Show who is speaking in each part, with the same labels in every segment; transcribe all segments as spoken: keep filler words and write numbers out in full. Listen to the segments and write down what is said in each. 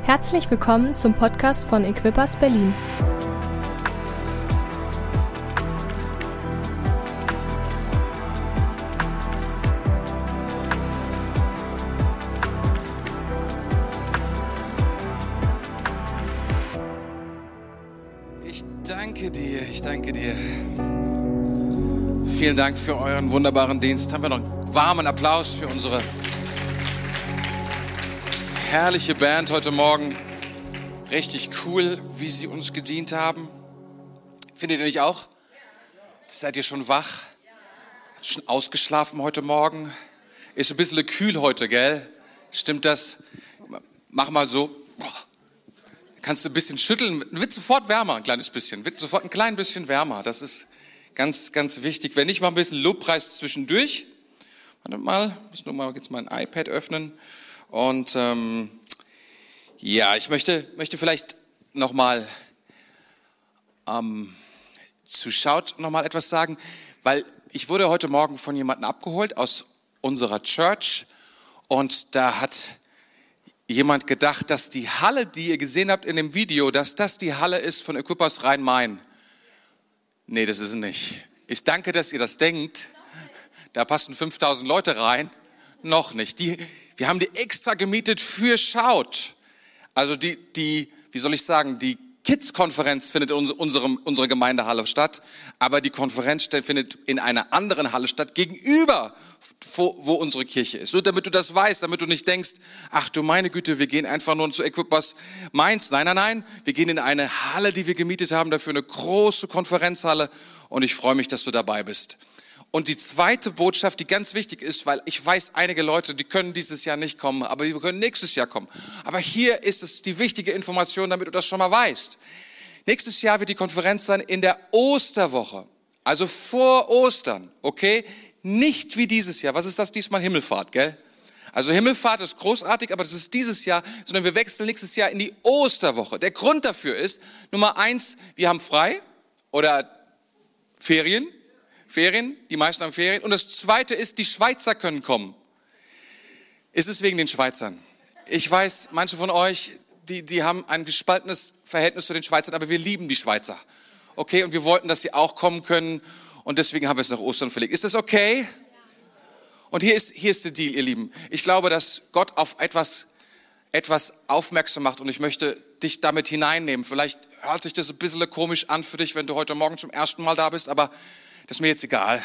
Speaker 1: Herzlich willkommen zum Podcast von Equippers Berlin.
Speaker 2: Ich danke dir, ich danke dir. Vielen Dank für euren wunderbaren Dienst. Haben wir noch einen warmen Applaus für unsere herrliche Band heute Morgen. Richtig cool, wie sie uns gedient haben. Findet ihr nicht auch? Seid ihr schon wach? Schon ausgeschlafen heute Morgen? Ist ein bisschen kühl heute, gell? Stimmt das? Mach mal so. Kannst du ein bisschen schütteln. Wird sofort wärmer, ein kleines bisschen. Wird sofort ein klein bisschen wärmer. Das ist ganz, ganz wichtig. Wenn nicht, mal ein bisschen Lobpreis zwischendurch. Warte mal, ich muss nur mal jetzt mein iPad öffnen. Und ähm, ja, ich möchte, möchte vielleicht nochmal ähm, zu Schaut nochmal etwas sagen, weil ich wurde heute Morgen von jemandem abgeholt aus unserer Church und da hat jemand gedacht, dass die Halle, die ihr gesehen habt in dem Video, dass das die Halle ist von Equippers Rhein-Main. Nee, das ist es nicht. Ich danke, dass ihr das denkt. Da passen fünftausend Leute rein. Noch nicht. Die, wir haben die extra gemietet für Schaut. Also die, die, wie soll ich sagen, die Kids-Konferenz findet in unserem, unserer Gemeindehalle statt, aber die Konferenz findet in einer anderen Halle statt, gegenüber, wo, wo unsere Kirche ist. Nur damit du das weißt, damit du nicht denkst, ach du meine Güte, wir gehen einfach nur zu Equippers Mainz. Nein, nein, nein, wir gehen in eine Halle, die wir gemietet haben, dafür eine große Konferenzhalle und ich freue mich, dass du dabei bist. Und die zweite Botschaft, die ganz wichtig ist, weil ich weiß, einige Leute, die können dieses Jahr nicht kommen, aber die können nächstes Jahr kommen. Aber hier ist es die wichtige Information, damit du das schon mal weißt. Nächstes Jahr wird die Konferenz sein in der Osterwoche, also vor Ostern, okay? Nicht wie dieses Jahr. Was ist das diesmal? Himmelfahrt, gell? Also Himmelfahrt ist großartig, aber das ist dieses Jahr, sondern wir wechseln nächstes Jahr in die Osterwoche. Der Grund dafür ist, Nummer eins, wir haben frei oder Ferien. Ferien, die meisten haben Ferien. Und das Zweite ist, die Schweizer können kommen. Ist es wegen den Schweizern? Ich weiß, manche von euch, die, die haben ein gespaltenes Verhältnis zu den Schweizern, aber wir lieben die Schweizer. Okay, und wir wollten, dass sie auch kommen können und deswegen haben wir es nach Ostern verlegt. Ist das okay? Ja. Und hier ist, hier ist der Deal, ihr Lieben. Ich glaube, dass Gott auf etwas, etwas aufmerksam macht und ich möchte dich damit hineinnehmen. Vielleicht hört sich das ein bisschen komisch an für dich, wenn du heute Morgen zum ersten Mal da bist, aber das ist mir jetzt egal.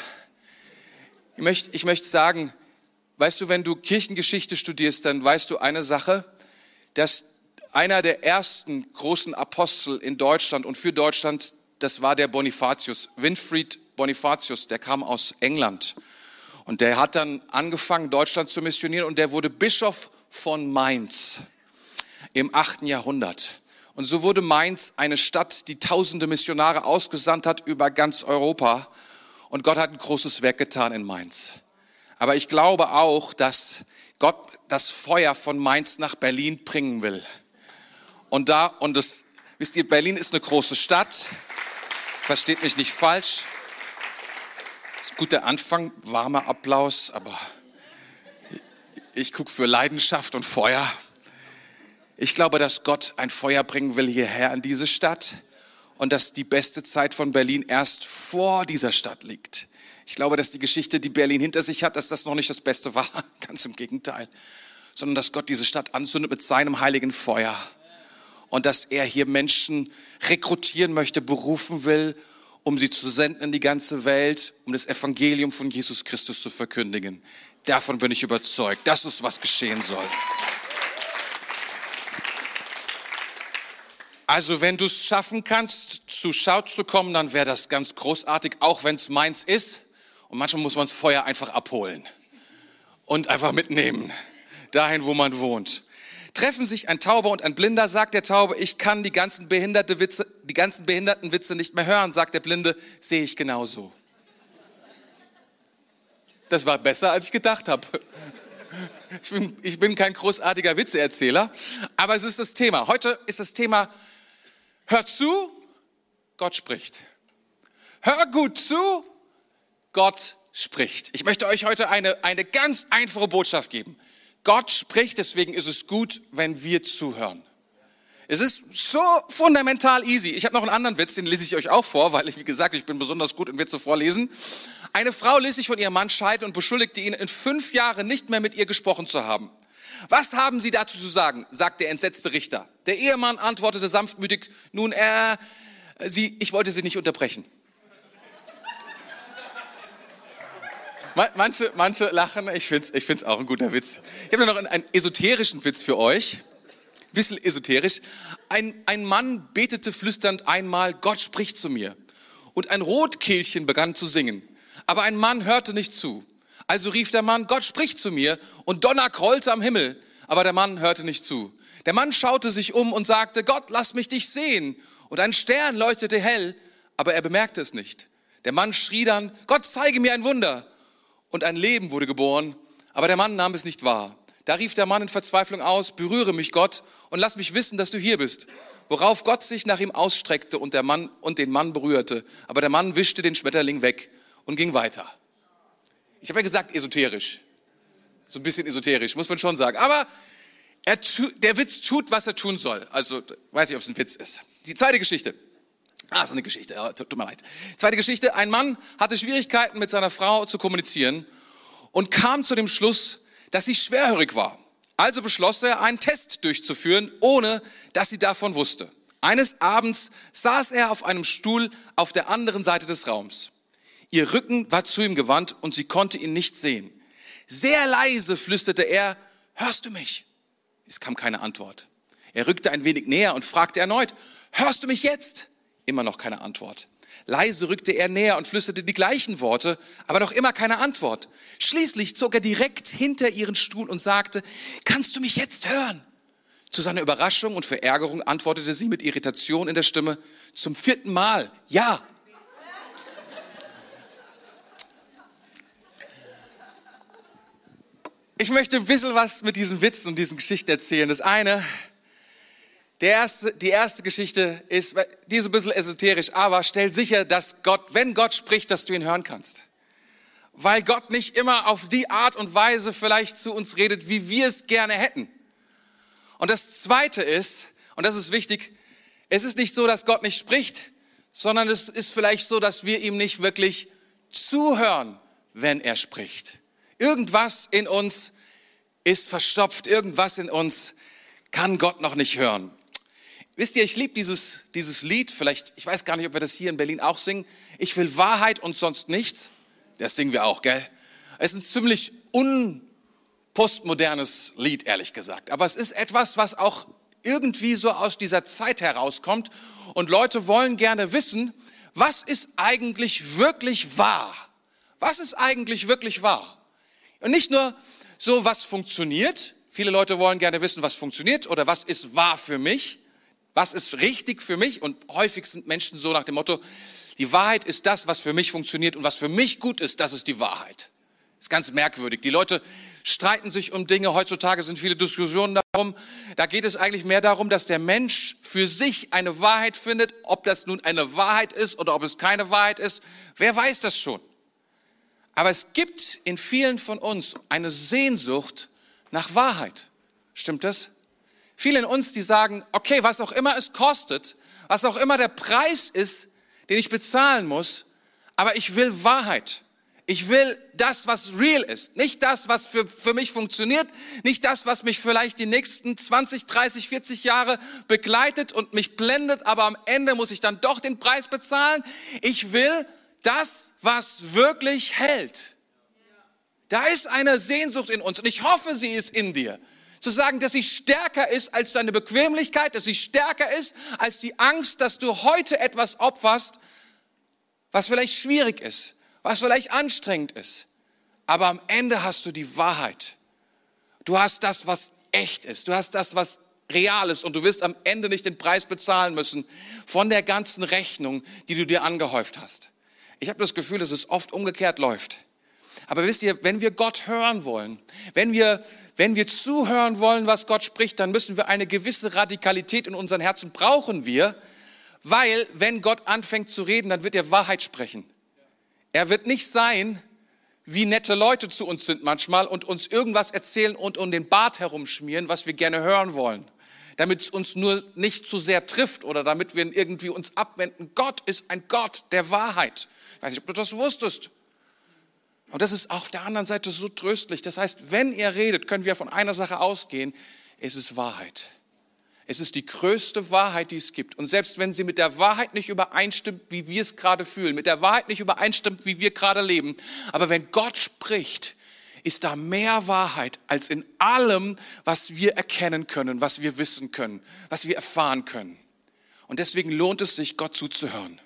Speaker 2: Ich möchte, ich möchte sagen, weißt du, wenn du Kirchengeschichte studierst, dann weißt du eine Sache, dass einer der ersten großen Apostel in Deutschland und für Deutschland, das war der Bonifatius, Winfried Bonifatius, der kam aus England. Und der hat dann angefangen, Deutschland zu missionieren und der wurde Bischof von Mainz im achten Jahrhundert. Und so wurde Mainz eine Stadt, die tausende Missionare ausgesandt hat über ganz Europa. Und Gott hat ein großes Werk getan in Mainz. Aber ich glaube auch, dass Gott das Feuer von Mainz nach Berlin bringen will. Und da, und das, wisst ihr, Berlin ist eine große Stadt. Versteht mich nicht falsch. Das ist ein guter Anfang, warmer Applaus, aber ich gucke für Leidenschaft und Feuer. Ich glaube, dass Gott ein Feuer bringen will hierher in diese Stadt. Und dass die beste Zeit von Berlin erst vor dieser Stadt liegt. Ich glaube, dass die Geschichte, die Berlin hinter sich hat, dass das noch nicht das Beste war, ganz im Gegenteil. Sondern dass Gott diese Stadt anzündet mit seinem heiligen Feuer. Und dass er hier Menschen rekrutieren möchte, berufen will, um sie zu senden in die ganze Welt, um das Evangelium von Jesus Christus zu verkündigen. Davon bin ich überzeugt. Das ist, was geschehen soll. Also wenn du es schaffen kannst, zu Schaut zu kommen, dann wäre das ganz großartig, auch wenn es Mainz ist. Und manchmal muss man das Feuer einfach abholen und einfach mitnehmen, dahin, wo man wohnt. Treffen sich ein Tauber und ein Blinder, sagt der Taube, ich kann die ganzen, behinderte Witze, die ganzen behinderten Witze nicht mehr hören, sagt der Blinde, sehe ich genauso. Das war besser, als ich gedacht habe. Ich bin, ich bin kein großartiger Witzeerzähler, aber es ist das Thema. Heute ist das Thema, hör zu, Gott spricht. Hör gut zu, Gott spricht. Ich möchte euch heute eine, eine ganz einfache Botschaft geben. Gott spricht, deswegen ist es gut, wenn wir zuhören. Es ist so fundamental easy. Ich habe noch einen anderen Witz, den lese ich euch auch vor, weil ich, wie gesagt, ich bin besonders gut im Witze vorlesen. Eine Frau ließ sich von ihrem Mann scheiden und beschuldigte ihn, in fünf Jahren nicht mehr mit ihr gesprochen zu haben. Was haben Sie dazu zu sagen, sagt der entsetzte Richter. Der Ehemann antwortete sanftmütig, nun, er, Sie, ich wollte Sie nicht unterbrechen. Manche, manche lachen, ich finde es ich find's auch ein guter Witz. Ich habe noch einen, einen esoterischen Witz für euch. Ein bisschen esoterisch. Ein, ein Mann betete flüsternd einmal, Gott spricht zu mir. Und ein Rotkehlchen begann zu singen. Aber ein Mann hörte nicht zu. Also rief der Mann, Gott spricht zu mir. Und Donner grollte am Himmel. Aber der Mann hörte nicht zu. Der Mann schaute sich um und sagte, Gott, lass mich dich sehen. Und ein Stern leuchtete hell, aber er bemerkte es nicht. Der Mann schrie dann, Gott, zeige mir ein Wunder. Und ein Leben wurde geboren, aber der Mann nahm es nicht wahr. Da rief der Mann in Verzweiflung aus, berühre mich Gott und lass mich wissen, dass du hier bist. Worauf Gott sich nach ihm ausstreckte und, der Mann, und den Mann berührte. Aber der Mann wischte den Schmetterling weg und ging weiter. Ich habe ja gesagt, esoterisch. So ein bisschen esoterisch, muss man schon sagen. Aber er, der Witz tut, was er tun soll. Also, weiß ich, ob es ein Witz ist. Die zweite Geschichte. Ah, so eine Geschichte, ja, tut mir leid. Zweite Geschichte, ein Mann hatte Schwierigkeiten mit seiner Frau zu kommunizieren und kam zu dem Schluss, dass sie schwerhörig war. Also beschloss er, einen Test durchzuführen, ohne dass sie davon wusste. Eines Abends saß er auf einem Stuhl auf der anderen Seite des Raums. Ihr Rücken war zu ihm gewandt und sie konnte ihn nicht sehen. Sehr leise flüsterte er, hörst du mich? Es kam keine Antwort. Er rückte ein wenig näher und fragte erneut, hörst du mich jetzt? Immer noch keine Antwort. Leise rückte er näher und flüsterte die gleichen Worte, aber noch immer keine Antwort. Schließlich zog er direkt hinter ihren Stuhl und sagte, kannst du mich jetzt hören? Zu seiner Überraschung und Verärgerung antwortete sie mit Irritation in der Stimme, zum vierten Mal, ja. Ich möchte ein bisschen was mit diesen Witzen und diesen Geschichten erzählen. Das eine, Der erste, die erste Geschichte ist, die ist ein bisschen esoterisch, aber stell sicher, dass Gott, wenn Gott spricht, dass du ihn hören kannst. Weil Gott nicht immer auf die Art und Weise vielleicht zu uns redet, wie wir es gerne hätten. Und das Zweite ist, und das ist wichtig, es ist nicht so, dass Gott nicht spricht, sondern es ist vielleicht so, dass wir ihm nicht wirklich zuhören, wenn er spricht. Irgendwas in uns ist verstopft, irgendwas in uns kann Gott noch nicht hören. Wisst ihr, ich liebe dieses, dieses Lied, vielleicht, ich weiß gar nicht, ob wir das hier in Berlin auch singen. Ich will Wahrheit und sonst nichts. Das singen wir auch, gell? Es ist ein ziemlich unpostmodernes Lied, ehrlich gesagt. Aber es ist etwas, was auch irgendwie so aus dieser Zeit herauskommt. Und Leute wollen gerne wissen, was ist eigentlich wirklich wahr? Was ist eigentlich wirklich wahr? Und nicht nur so, was funktioniert. Viele Leute wollen gerne wissen, was funktioniert oder was ist wahr für mich. Was ist richtig für mich? Und häufig sind Menschen so nach dem Motto, die Wahrheit ist das, was für mich funktioniert und was für mich gut ist, das ist die Wahrheit. Das ist ganz merkwürdig. Die Leute streiten sich um Dinge. Heutzutage sind viele Diskussionen darum. Da geht es eigentlich mehr darum, dass der Mensch für sich eine Wahrheit findet. Ob das nun eine Wahrheit ist oder ob es keine Wahrheit ist, wer weiß das schon. Aber es gibt in vielen von uns eine Sehnsucht nach Wahrheit. Stimmt das? Viele in uns, die sagen, okay, was auch immer es kostet, was auch immer der Preis ist, den ich bezahlen muss, aber ich will Wahrheit. Ich will das, was real ist. Nicht das, was für, für mich funktioniert, nicht das, was mich vielleicht die nächsten zwanzig, dreißig, vierzig Jahre begleitet und mich blendet, aber am Ende muss ich dann doch den Preis bezahlen. Ich will das, was wirklich hält. Da ist eine Sehnsucht in uns und ich hoffe, sie ist in dir. Zu sagen, dass sie stärker ist als deine Bequemlichkeit, dass sie stärker ist als die Angst, dass du heute etwas opferst, was vielleicht schwierig ist, was vielleicht anstrengend ist. Aber am Ende hast du die Wahrheit. Du hast das, was echt ist. Du hast das, was real ist und du wirst am Ende nicht den Preis bezahlen müssen von der ganzen Rechnung, die du dir angehäuft hast. Ich habe das Gefühl, dass es oft umgekehrt läuft. Aber wisst ihr, wenn wir Gott hören wollen, wenn wir, wenn wir zuhören wollen, was Gott spricht, dann müssen wir eine gewisse Radikalität in unseren Herzen brauchen wir, weil wenn Gott anfängt zu reden, dann wird er Wahrheit sprechen. Er wird nicht sein, wie nette Leute zu uns sind manchmal und uns irgendwas erzählen und um den Bart herumschmieren, was wir gerne hören wollen. damit es uns nur nicht zu sehr trifft oder damit wir irgendwie uns abwenden. Gott ist ein Gott der Wahrheit. Ich weiß nicht, ob du das wusstest. Und das ist auf der anderen Seite so tröstlich. Das heißt, wenn er redet, können wir von einer Sache ausgehen, es ist Wahrheit. Es ist die größte Wahrheit, die es gibt. Und selbst wenn sie mit der Wahrheit nicht übereinstimmt, wie wir es gerade fühlen, mit der Wahrheit nicht übereinstimmt, wie wir gerade leben, aber wenn Gott spricht, ist da mehr Wahrheit als in allem, was wir erkennen können, was wir wissen können, was wir erfahren können. Und deswegen lohnt es sich, Gott zuzuhören.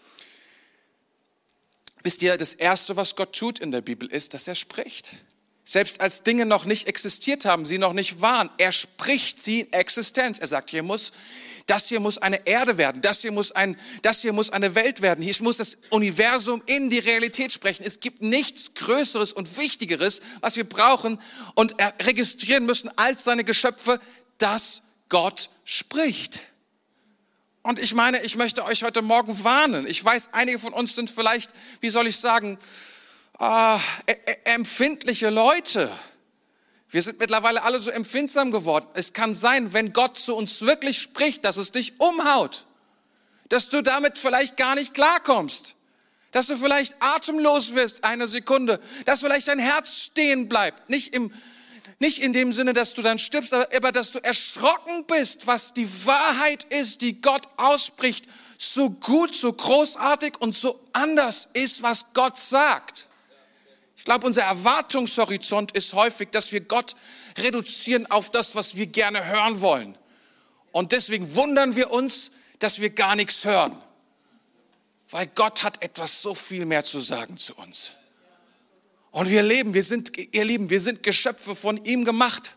Speaker 2: Wisst ihr, das Erste, was Gott tut in der Bibel, ist, dass er spricht. Selbst als Dinge noch nicht existiert haben, sie noch nicht waren, er spricht sie in Existenz. Er sagt, hier muss, das hier muss eine Erde werden, das hier muss ein, das hier muss eine Welt werden. Hier muss das Universum in die Realität sprechen. Es gibt nichts Größeres und Wichtigeres, was wir brauchen und registrieren müssen als seine Geschöpfe, dass Gott spricht. Und ich meine, ich möchte euch heute Morgen warnen. Ich weiß, einige von uns sind vielleicht, wie soll ich sagen, äh, empfindliche Leute. Wir sind mittlerweile alle so empfindsam geworden. Es kann sein, wenn Gott zu uns wirklich spricht, dass es dich umhaut. Dass du damit vielleicht gar nicht klarkommst. Dass du vielleicht atemlos wirst, eine Sekunde. Dass vielleicht dein Herz stehen bleibt. Nicht im, nicht in dem Sinne, dass du dann stirbst, aber, aber dass du erschrocken bist, was die Wahrheit ist, die Gott ausspricht. So gut, so großartig und so anders ist, was Gott sagt. Ich glaube, unser Erwartungshorizont ist häufig, dass wir Gott reduzieren auf das, was wir gerne hören wollen. Und deswegen wundern wir uns, dass wir gar nichts hören. Weil Gott hat etwas so viel mehr zu sagen zu uns. Und wir leben, wir sind, ihr Lieben, wir sind Geschöpfe von ihm gemacht.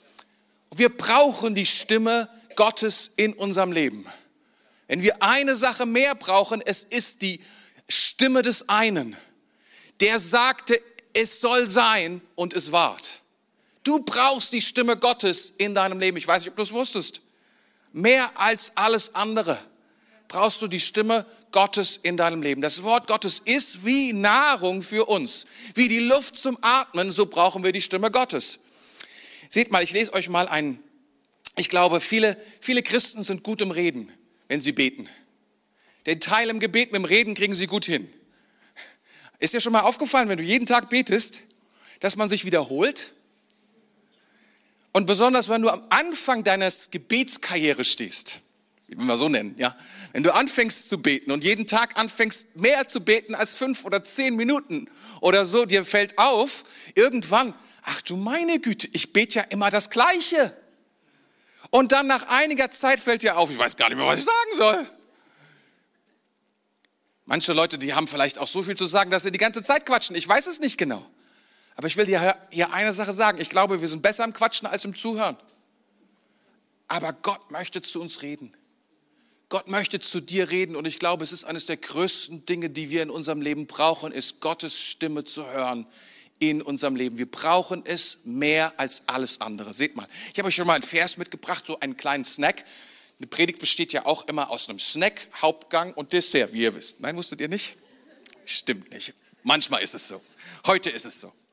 Speaker 2: Wir brauchen die Stimme Gottes in unserem Leben. Wenn wir eine Sache mehr brauchen, es ist die Stimme des einen, der sagte, es soll sein und es ward. Du brauchst die Stimme Gottes in deinem Leben. Ich weiß nicht, ob du es wusstest. Mehr als alles andere brauchst du die Stimme Gottes in deinem Leben. Das Wort Gottes ist wie Nahrung für uns. Wie die Luft zum Atmen, so brauchen wir die Stimme Gottes. Seht mal, ich lese euch mal ein, ich glaube, viele, viele Christen sind gut im Reden, wenn sie beten. Den Teil im Gebet mit dem Reden kriegen sie gut hin. Ist dir schon mal aufgefallen, wenn du jeden Tag betest, dass man sich wiederholt? Und besonders, wenn du am Anfang deines Gebetskarriere stehst, wie wir so nennen, ja, wenn du anfängst zu beten und jeden Tag anfängst mehr zu beten als fünf oder zehn Minuten oder so, dir fällt auf, irgendwann, ach du meine Güte, ich bete ja immer das Gleiche. Und dann nach einiger Zeit fällt dir auf, ich weiß gar nicht mehr, was ich sagen soll. Manche Leute, die haben vielleicht auch so viel zu sagen, dass sie die ganze Zeit quatschen. Ich weiß es nicht genau. Aber ich will dir hier eine Sache sagen. Ich glaube, wir sind besser im Quatschen als im Zuhören. Aber Gott möchte zu uns reden. Gott möchte zu dir reden. Und ich glaube, es ist eines der größten Dinge, die wir in unserem Leben brauchen, ist Gottes Stimme zu hören in unserem Leben. Wir brauchen es mehr als alles andere. Seht mal, ich habe euch schon mal einen Vers mitgebracht, so einen kleinen Snack. Eine Predigt besteht ja auch immer aus einem Snack, Hauptgang und Dessert, wie ihr wisst. Nein, wusstet ihr nicht? Stimmt nicht. Manchmal ist es so. Heute ist es so.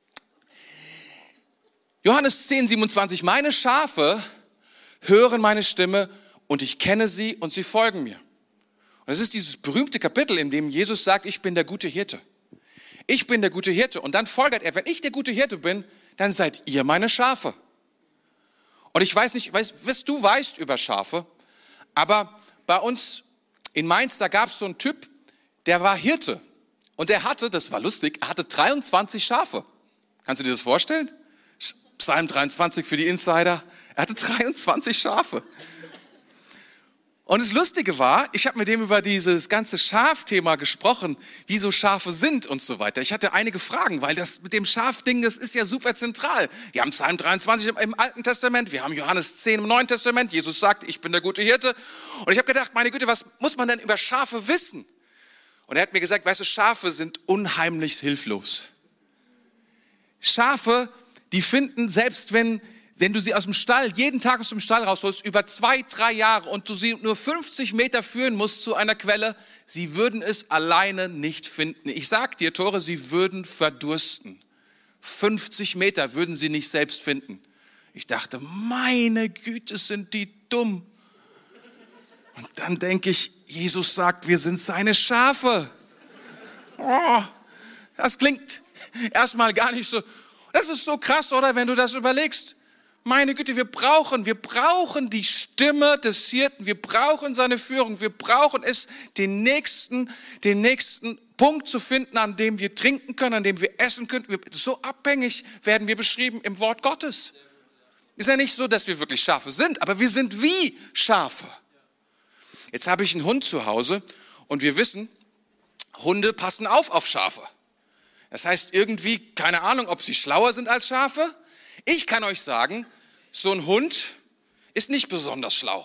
Speaker 2: Johannes zehn, siebenundzwanzig. Meine Schafe hören meine Stimme und ich kenne sie und sie folgen mir. Und das ist dieses berühmte Kapitel, in dem Jesus sagt, ich bin der gute Hirte. Ich bin der gute Hirte. Und dann folgert er, wenn ich der gute Hirte bin, dann seid ihr meine Schafe. Und ich weiß nicht, weißt, was du weißt über Schafe, aber bei uns in Mainz, da gab es so einen Typ, der war Hirte. Und der hatte, das war lustig, er hatte dreiundzwanzig Schafe. Kannst du dir das vorstellen? Psalm dreiundzwanzig für die Insider. Er hatte dreiundzwanzig Schafe. Und das Lustige war, ich habe mit dem über dieses ganze Schafthema gesprochen, wie so Schafe sind und so weiter. Ich hatte einige Fragen, weil das mit dem Schafding, das ist ja super zentral. Wir haben Psalm dreiundzwanzig im Alten Testament, wir haben Johannes zehn im Neuen Testament. Jesus sagt, ich bin der gute Hirte. Und ich habe gedacht, meine Güte, was muss man denn über Schafe wissen? Und er hat mir gesagt, weißt du, Schafe sind unheimlich hilflos. Schafe, die finden, selbst wenn... Wenn du sie aus dem Stall, jeden Tag aus dem Stall rausholst, über zwei, drei Jahre und du sie nur fünfzig Meter führen musst zu einer Quelle, sie würden es alleine nicht finden. Ich sag dir, Tore, sie würden verdursten. fünfzig Meter würden sie nicht selbst finden. Ich dachte, meine Güte, sind die dumm. Und dann denke ich, Jesus sagt, wir sind seine Schafe. Oh, das klingt erstmal gar nicht so. Das ist so krass, oder, wenn du das überlegst. Meine Güte, wir brauchen, wir brauchen die Stimme des Hirten, wir brauchen seine Führung, wir brauchen es, den nächsten, den nächsten Punkt zu finden, an dem wir trinken können, an dem wir essen können. So abhängig werden wir beschrieben im Wort Gottes. Ist ja nicht so, dass wir wirklich Schafe sind, aber wir sind wie Schafe. Jetzt habe ich einen Hund zu Hause und wir wissen, Hunde passen auf auf Schafe. Das heißt irgendwie, keine Ahnung, ob sie schlauer sind als Schafe. Ich kann euch sagen, so ein Hund ist nicht besonders schlau.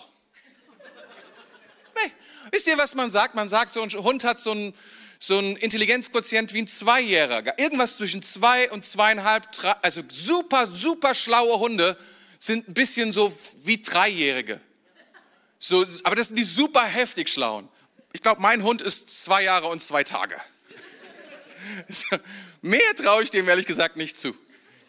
Speaker 2: Nee. Wisst ihr, was man sagt? Man sagt, so ein Hund hat so einen so ein Intelligenzquotient wie ein Zweijähriger. Irgendwas zwischen zwei und zweieinhalb, drei, also super, super schlaue Hunde sind ein bisschen so wie Dreijährige. So, aber das sind die super heftig Schlauen. Ich glaube, mein Hund ist zwei Jahre und zwei Tage. Mehr traue ich dem ehrlich gesagt nicht zu.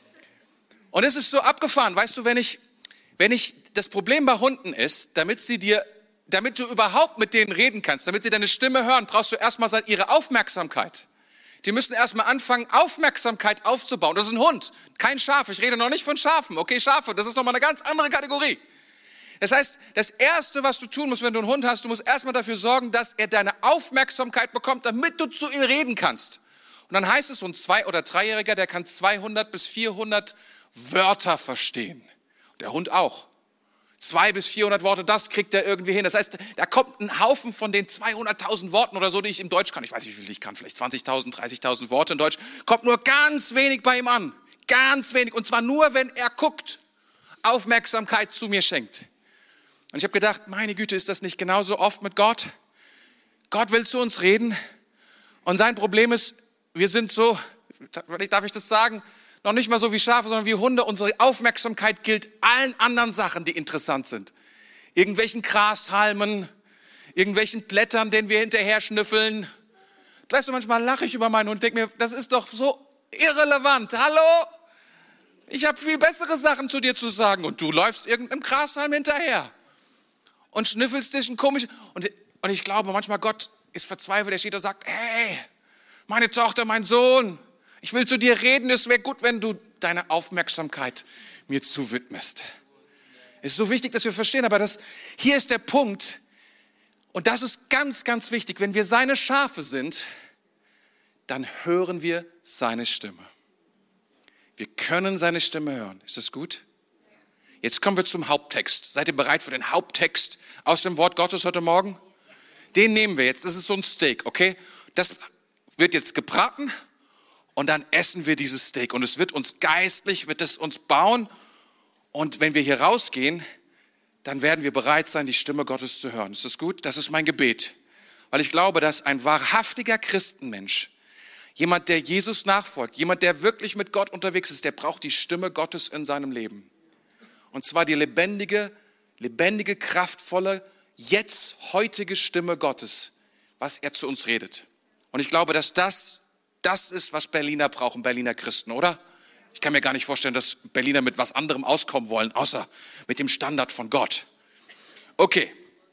Speaker 2: Und es ist so abgefahren, weißt du, wenn ich, wenn ich, das Problem bei Hunden ist, damit sie dir, damit du überhaupt mit denen reden kannst, damit sie deine Stimme hören, brauchst du erstmal ihre Aufmerksamkeit. Die müssen erstmal anfangen, Aufmerksamkeit aufzubauen. Das ist ein Hund, kein Schaf. Ich rede noch nicht von Schafen. Okay, Schafe, das ist nochmal eine ganz andere Kategorie. Das heißt, das Erste, was du tun musst, wenn du einen Hund hast, du musst erstmal dafür sorgen, dass er deine Aufmerksamkeit bekommt, damit du zu ihm reden kannst. Und dann heißt es, so ein Zwei- oder Dreijähriger, der kann zweihundert bis vierhundert Wörter verstehen. Der Hund auch. Zwei bis vierhundert Worte, das kriegt er irgendwie hin. Das heißt, da kommt ein Haufen von den zweihunderttausend Worten oder so, die ich im Deutsch kann. Ich weiß nicht, wie viel ich kann, vielleicht zwanzigtausend, dreißigtausend Worte in Deutsch. Kommt nur ganz wenig bei ihm an. Ganz wenig. Und zwar nur, wenn er guckt, Aufmerksamkeit zu mir schenkt. Und ich habe gedacht, meine Güte, ist das nicht genauso oft mit Gott? Gott will zu uns reden. Und sein Problem ist, wir sind so, darf ich das sagen, noch nicht mal so wie Schafe, sondern wie Hunde. Unsere Aufmerksamkeit gilt allen anderen Sachen, die interessant sind. Irgendwelchen Grashalmen, irgendwelchen Blättern, denen wir hinterher schnüffeln. Weißt du, manchmal lache ich über meinen Hund und denke mir, das ist doch so irrelevant. Hallo? Ich habe viel bessere Sachen zu dir zu sagen und du läufst irgendeinem Grashalm hinterher und schnüffelst dich ein komisch. Und, und ich glaube, manchmal Gott ist verzweifelt, er steht da und sagt, hey, meine Tochter, mein Sohn, ich will zu dir reden, es wäre gut, wenn du deine Aufmerksamkeit mir zuwidmest. Es ist so wichtig, dass wir verstehen, aber das, hier ist der Punkt, und das ist ganz, ganz wichtig, wenn wir seine Schafe sind, dann hören wir seine Stimme. Wir können seine Stimme hören. Ist das gut? Jetzt kommen wir zum Haupttext. Seid ihr bereit für den Haupttext aus dem Wort Gottes heute Morgen? Den nehmen wir jetzt, das ist so ein Steak, okay? Das wird jetzt gebraten. Und dann essen wir dieses Steak und es wird uns geistlich, wird es uns bauen. Und wenn wir hier rausgehen, dann werden wir bereit sein, die Stimme Gottes zu hören. Ist das gut? Das ist mein Gebet. Weil ich glaube, dass ein wahrhaftiger Christenmensch, jemand, der Jesus nachfolgt, jemand, der wirklich mit Gott unterwegs ist, der braucht die Stimme Gottes in seinem Leben. Und zwar die lebendige, lebendige, kraftvolle, jetzt heutige Stimme Gottes, was er zu uns redet. Und ich glaube, dass das Das ist, was Berliner brauchen, Berliner Christen, oder? Ich kann mir gar nicht vorstellen, dass Berliner mit was anderem auskommen wollen, außer mit dem Standard von Gott. Okay.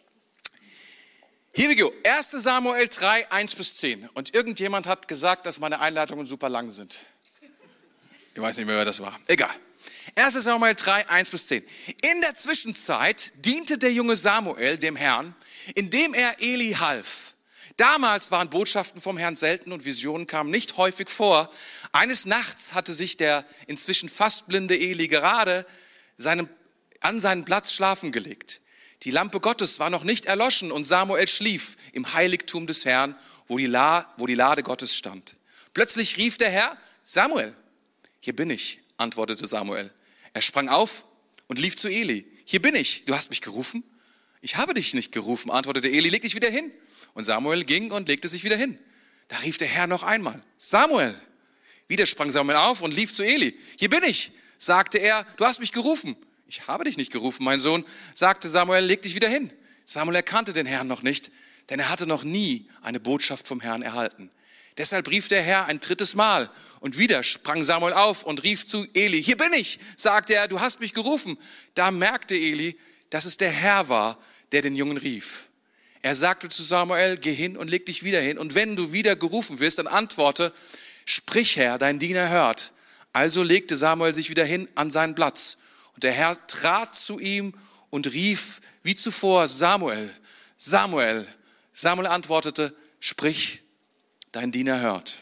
Speaker 2: Here we go. erster Samuel drei, eins bis zehn. Und irgendjemand hat gesagt, dass meine Einleitungen super lang sind. Ich weiß nicht mehr, wer das war. Egal. erster Samuel drei, eins bis zehn. In der Zwischenzeit diente der junge Samuel dem Herrn, indem er Eli half. Damals waren Botschaften vom Herrn selten und Visionen kamen nicht häufig vor. Eines Nachts hatte sich der inzwischen fast blinde Eli gerade seinem, an seinen Platz schlafen gelegt. Die Lampe Gottes war noch nicht erloschen und Samuel schlief im Heiligtum des Herrn, wo die, La, wo die Lade Gottes stand. Plötzlich rief der Herr, Samuel, hier bin ich, antwortete Samuel. Er sprang auf und lief zu Eli. Hier bin ich, du hast mich gerufen? Ich habe dich nicht gerufen, antwortete Eli, leg dich wieder hin. Und Samuel ging und legte sich wieder hin. Da rief der Herr noch einmal, Samuel. Wieder sprang Samuel auf und lief zu Eli. Hier bin ich, sagte er, du hast mich gerufen. Ich habe dich nicht gerufen, mein Sohn, sagte Samuel, leg dich wieder hin. Samuel erkannte den Herrn noch nicht, denn er hatte noch nie eine Botschaft vom Herrn erhalten. Deshalb rief der Herr ein drittes Mal. Und wieder sprang Samuel auf und rief zu Eli, hier bin ich, sagte er, du hast mich gerufen. Da merkte Eli, dass es der Herr war, der den Jungen rief. Er sagte zu Samuel, geh hin und leg dich wieder hin. Und wenn du wieder gerufen wirst, dann antworte, sprich Herr, dein Diener hört. Also legte Samuel sich wieder hin an seinen Platz. Und der Herr trat zu ihm und rief wie zuvor, Samuel, Samuel. Samuel antwortete, sprich, dein Diener hört.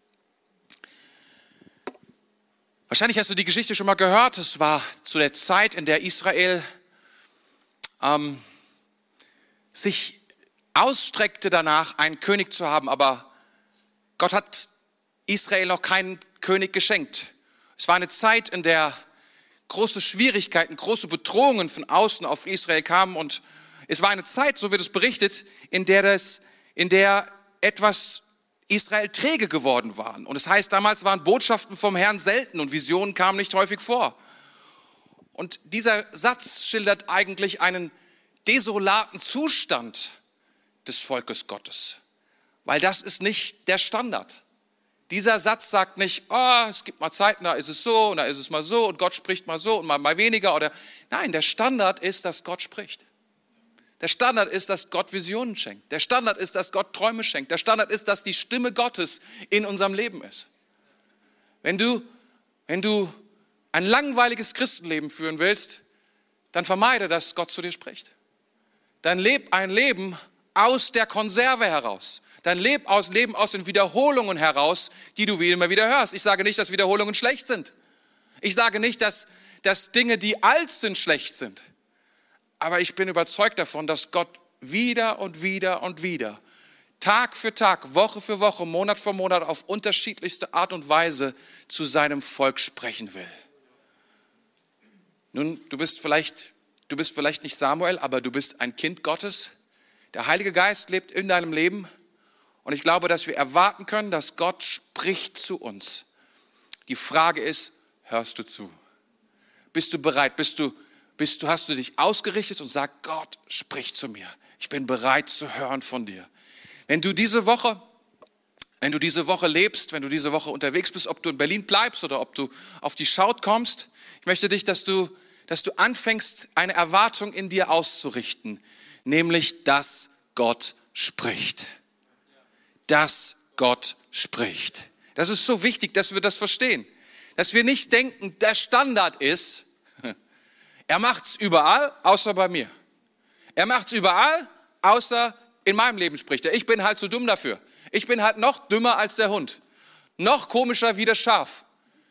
Speaker 2: Wahrscheinlich hast du die Geschichte schon mal gehört. Es war zu der Zeit, in der Israel ähm, sich ausstreckte danach, einen König zu haben. Aber Gott hat Israel noch keinen König geschenkt. Es war eine Zeit, in der große Schwierigkeiten, große Bedrohungen von außen auf Israel kamen. Und es war eine Zeit, so wird es berichtet, in der, das, in der etwas Israel träge geworden waren. Und es das heißt, damals waren Botschaften vom Herrn selten und Visionen kamen nicht häufig vor. Und dieser Satz schildert eigentlich einen desolaten Zustand des Volkes Gottes. Weil das ist nicht der Standard. Dieser Satz sagt nicht, oh, es gibt mal Zeiten, da ist es so und da ist es mal so und Gott spricht mal so und mal, mal weniger. Oder nein, der Standard ist, dass Gott spricht. Der Standard ist, dass Gott Visionen schenkt. Der Standard ist, dass Gott Träume schenkt. Der Standard ist, dass die Stimme Gottes in unserem Leben ist. Wenn du, wenn du ein langweiliges Christenleben führen willst, dann vermeide, dass Gott zu dir spricht. Dann leb ein Leben aus der Konserve heraus. Dann leb aus Leben aus den Wiederholungen heraus, die du immer wieder hörst. Ich sage nicht, dass Wiederholungen schlecht sind. Ich sage nicht, dass, dass Dinge, die alt sind, schlecht sind. Aber ich bin überzeugt davon, dass Gott wieder und wieder und wieder, Tag für Tag, Woche für Woche, Monat für Monat auf unterschiedlichste Art und Weise zu seinem Volk sprechen will. Nun, du bist vielleicht, du bist vielleicht nicht Samuel, aber du bist ein Kind Gottes. Der Heilige Geist lebt in deinem Leben. Und ich glaube, dass wir erwarten können, dass Gott spricht zu uns. Die Frage ist, hörst du zu? Bist du bereit? Bist du Bist du, hast du dich ausgerichtet und sagst, Gott, sprich zu mir. Ich bin bereit zu hören von dir. Wenn du diese Woche, wenn du diese Woche lebst, wenn du diese Woche unterwegs bist, ob du in Berlin bleibst oder ob du auf die Schaut kommst, ich möchte dich, dass du, dass du anfängst, eine Erwartung in dir auszurichten, nämlich, dass Gott spricht. Dass Gott spricht. Das ist so wichtig, dass wir das verstehen. Dass wir nicht denken, der Standard ist, er macht's überall, außer bei mir. Er macht's überall, außer in meinem Leben spricht er. Ich bin halt zu dumm dafür. Ich bin halt noch dümmer als der Hund. Noch komischer wie das Schaf.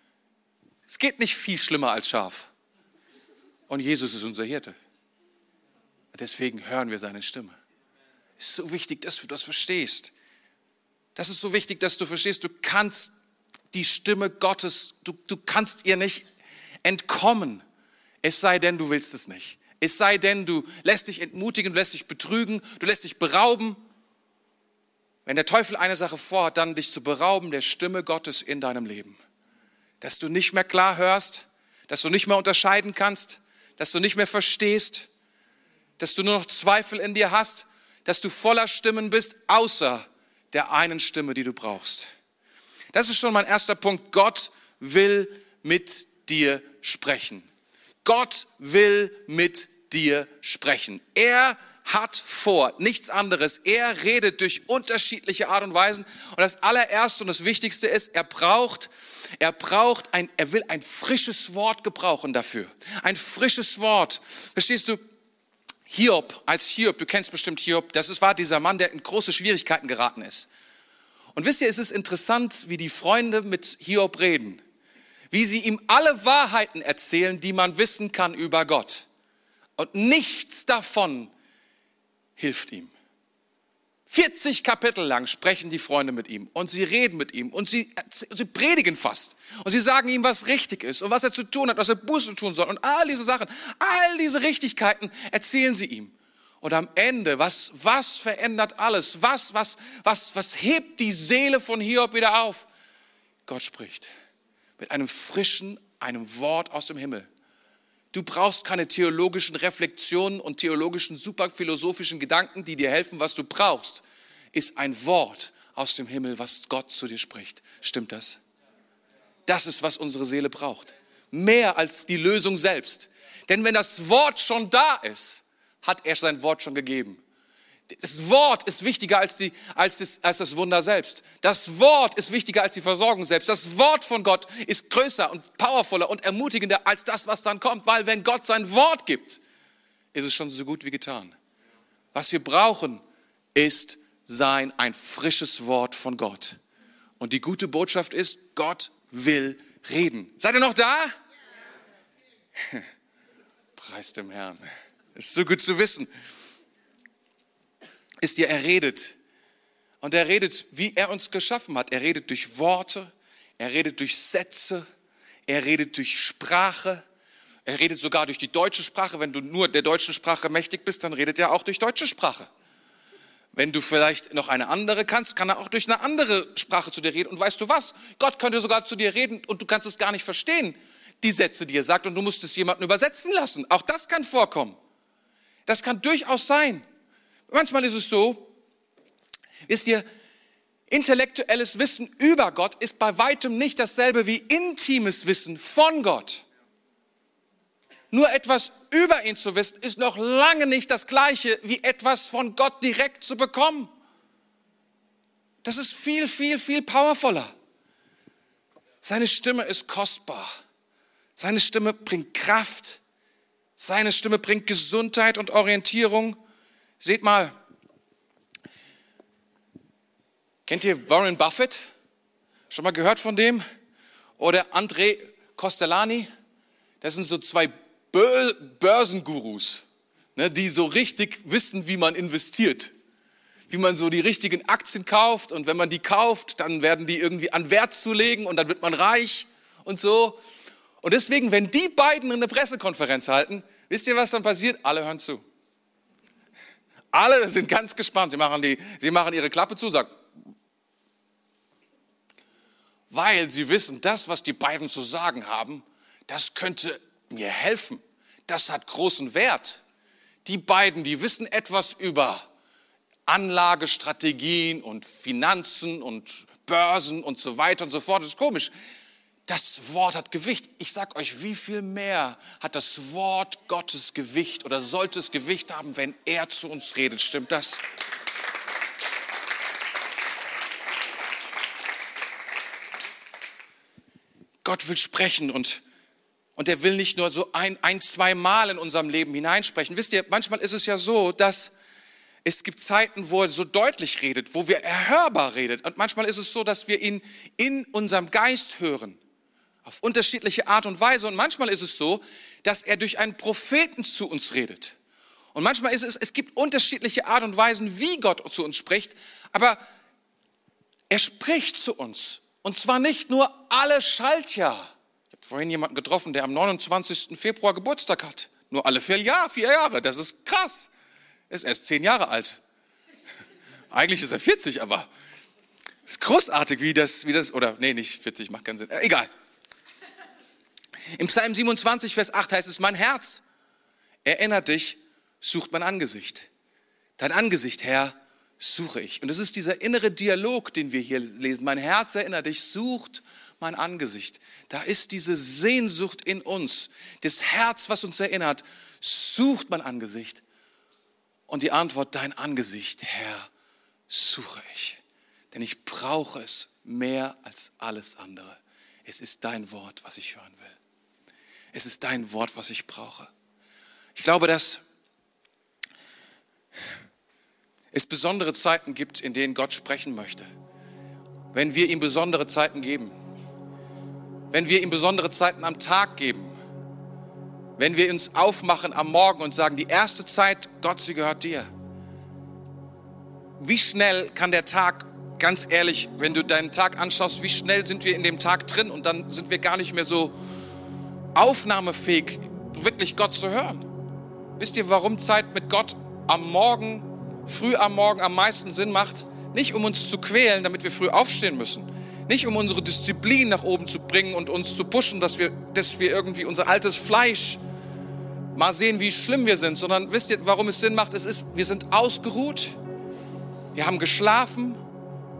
Speaker 2: Es geht nicht viel schlimmer als Schaf. Und Jesus ist unser Hirte. Deswegen hören wir seine Stimme. Es ist so wichtig, dass du das verstehst. Das ist so wichtig, dass du verstehst, du kannst die Stimme Gottes, du, du kannst ihr nicht entkommen. Es sei denn, du willst es nicht. Es sei denn, du lässt dich entmutigen, du lässt dich betrügen, du lässt dich berauben. Wenn der Teufel eine Sache vorhat, dann dich zu berauben der Stimme Gottes in deinem Leben. Dass du nicht mehr klar hörst, dass du nicht mehr unterscheiden kannst, dass du nicht mehr verstehst, dass du nur noch Zweifel in dir hast, dass du voller Stimmen bist, außer der einen Stimme, die du brauchst. Das ist schon mein erster Punkt. Gott will mit dir sprechen. Gott will mit dir sprechen. Er hat vor, nichts anderes. Er redet durch unterschiedliche Art und Weisen. Und das allererste und das Wichtigste ist, er braucht, er braucht ein, er will ein frisches Wort gebrauchen dafür. Ein frisches Wort. Verstehst du? Hiob, als Hiob, du kennst bestimmt Hiob, das ist, war dieser Mann, der in große Schwierigkeiten geraten ist. Und wisst ihr, es ist interessant, wie die Freunde mit Hiob reden. Wie sie ihm alle Wahrheiten erzählen, die man wissen kann über Gott. Und nichts davon hilft ihm. vierzig Kapitel lang sprechen die Freunde mit ihm und sie reden mit ihm und sie, sie predigen fast. Und sie sagen ihm, was richtig ist und was er zu tun hat, was er Buße tun soll. Und all diese Sachen, all diese Richtigkeiten erzählen sie ihm. Und am Ende, was, was verändert alles? Was, was, was, was hebt die Seele von Hiob wieder auf? Gott spricht. Mit einem frischen, einem Wort aus dem Himmel. Du brauchst keine theologischen Reflexionen und theologischen, superphilosophischen Gedanken, die dir helfen. Was du brauchst, ist ein Wort aus dem Himmel, was Gott zu dir spricht. Stimmt das? Das ist, was unsere Seele braucht. Mehr als die Lösung selbst. Denn wenn das Wort schon da ist, hat er sein Wort schon gegeben. Das Wort ist wichtiger als, die, als, das, als das Wunder selbst. Das Wort ist wichtiger als die Versorgung selbst. Das Wort von Gott ist größer und powervoller und ermutigender als das, was dann kommt. Weil wenn Gott sein Wort gibt, ist es schon so gut wie getan. Was wir brauchen, ist sein ein frisches Wort von Gott. Und die gute Botschaft ist, Gott will reden. Seid ihr noch da? Ja. Preis dem Herrn. Ist so gut zu wissen. Ist ihr, er redet. Und er redet, wie er uns geschaffen hat. Er redet durch Worte, er redet durch Sätze, er redet durch Sprache. Er redet sogar durch die deutsche Sprache. Wenn du nur der deutschen Sprache mächtig bist, dann redet er auch durch deutsche Sprache. Wenn du vielleicht noch eine andere kannst, kann er auch durch eine andere Sprache zu dir reden. Und weißt du was? Gott könnte sogar zu dir reden und du kannst es gar nicht verstehen, die Sätze, die er sagt. Und du musst es jemandem übersetzen lassen. Auch das kann vorkommen. Das kann durchaus sein. Manchmal ist es so, wisst ihr, intellektuelles Wissen über Gott ist bei weitem nicht dasselbe wie intimes Wissen von Gott. Nur etwas über ihn zu wissen, ist noch lange nicht das Gleiche, wie etwas von Gott direkt zu bekommen. Das ist viel, viel, viel powervoller. Seine Stimme ist kostbar. Seine Stimme bringt Kraft. Seine Stimme bringt Gesundheit und Orientierung. Seht mal, kennt ihr Warren Buffett? Schon mal gehört von dem? Oder André Costellani? Das sind so zwei Börsengurus, ne, die so richtig wissen, wie man investiert. Wie man so die richtigen Aktien kauft und wenn man die kauft, dann werden die irgendwie an Wert zulegen und dann wird man reich und so. Und deswegen, wenn die beiden eine Pressekonferenz halten, wisst ihr, was dann passiert? Alle hören zu. Alle sind ganz gespannt. Sie machen, die, sie machen ihre Klappe zu, sagen, weil sie wissen, das, was die beiden zu sagen haben, das könnte mir helfen. Das hat großen Wert. Die beiden, die wissen etwas über Anlagestrategien und Finanzen und Börsen und so weiter und so fort. Das ist komisch. Das Wort hat Gewicht. Ich sage euch, wie viel mehr hat das Wort Gottes Gewicht oder sollte es Gewicht haben, wenn er zu uns redet. Stimmt das? Gott will sprechen und Und er will nicht nur so ein, ein, zwei Mal in unserem Leben hineinsprechen. Wisst ihr, manchmal ist es ja so, dass es gibt Zeiten, wo er so deutlich redet, wo wir erhörbar redet. Und manchmal ist es so, dass wir ihn in unserem Geist hören. Auf unterschiedliche Art und Weise. Und manchmal ist es so, dass er durch einen Propheten zu uns redet. Und manchmal ist es, es gibt unterschiedliche Art und Weisen, wie Gott zu uns spricht. Aber er spricht zu uns. Und zwar nicht nur alle Schaltjahr. Vorhin jemanden getroffen, der am neunundzwanzigsten Februar Geburtstag hat. Nur alle vier Jahre, vier Jahre, das ist krass. Er ist erst zehn Jahre alt. Eigentlich ist er vierzig, aber es ist großartig, wie das, wie das, oder nee, nicht vierzig, macht keinen Sinn. Äh, egal. Im Psalm siebenundzwanzig, Vers acht heißt es, mein Herz erinnert dich, sucht mein Angesicht. Dein Angesicht, Herr, suche ich. Und es ist dieser innere Dialog, den wir hier lesen. Mein Herz erinnert dich, sucht mein Angesicht. Da ist diese Sehnsucht in uns, das Herz, was uns erinnert, sucht mein Angesicht. Und die Antwort, dein Angesicht, Herr, suche ich. Denn ich brauche es mehr als alles andere. Es ist dein Wort, was ich hören will. Es ist dein Wort, was ich brauche. Ich glaube, dass es besondere Zeiten gibt, in denen Gott sprechen möchte. Wenn wir ihm besondere Zeiten geben. Wenn wir ihm besondere Zeiten am Tag geben, wenn wir uns aufmachen am Morgen und sagen, die erste Zeit, Gott, sie gehört dir. Wie schnell kann der Tag, ganz ehrlich, wenn du deinen Tag anschaust, wie schnell sind wir in dem Tag drin und dann sind wir gar nicht mehr so aufnahmefähig, wirklich Gott zu hören. Wisst ihr, warum Zeit mit Gott am Morgen, früh am Morgen am meisten Sinn macht? Nicht um uns zu quälen, damit wir früh aufstehen müssen. Nicht um unsere Disziplin nach oben zu bringen und uns zu pushen, dass wir, dass wir irgendwie unser altes Fleisch mal sehen, wie schlimm wir sind, sondern wisst ihr, warum es Sinn macht? Es ist, wir sind ausgeruht, wir haben geschlafen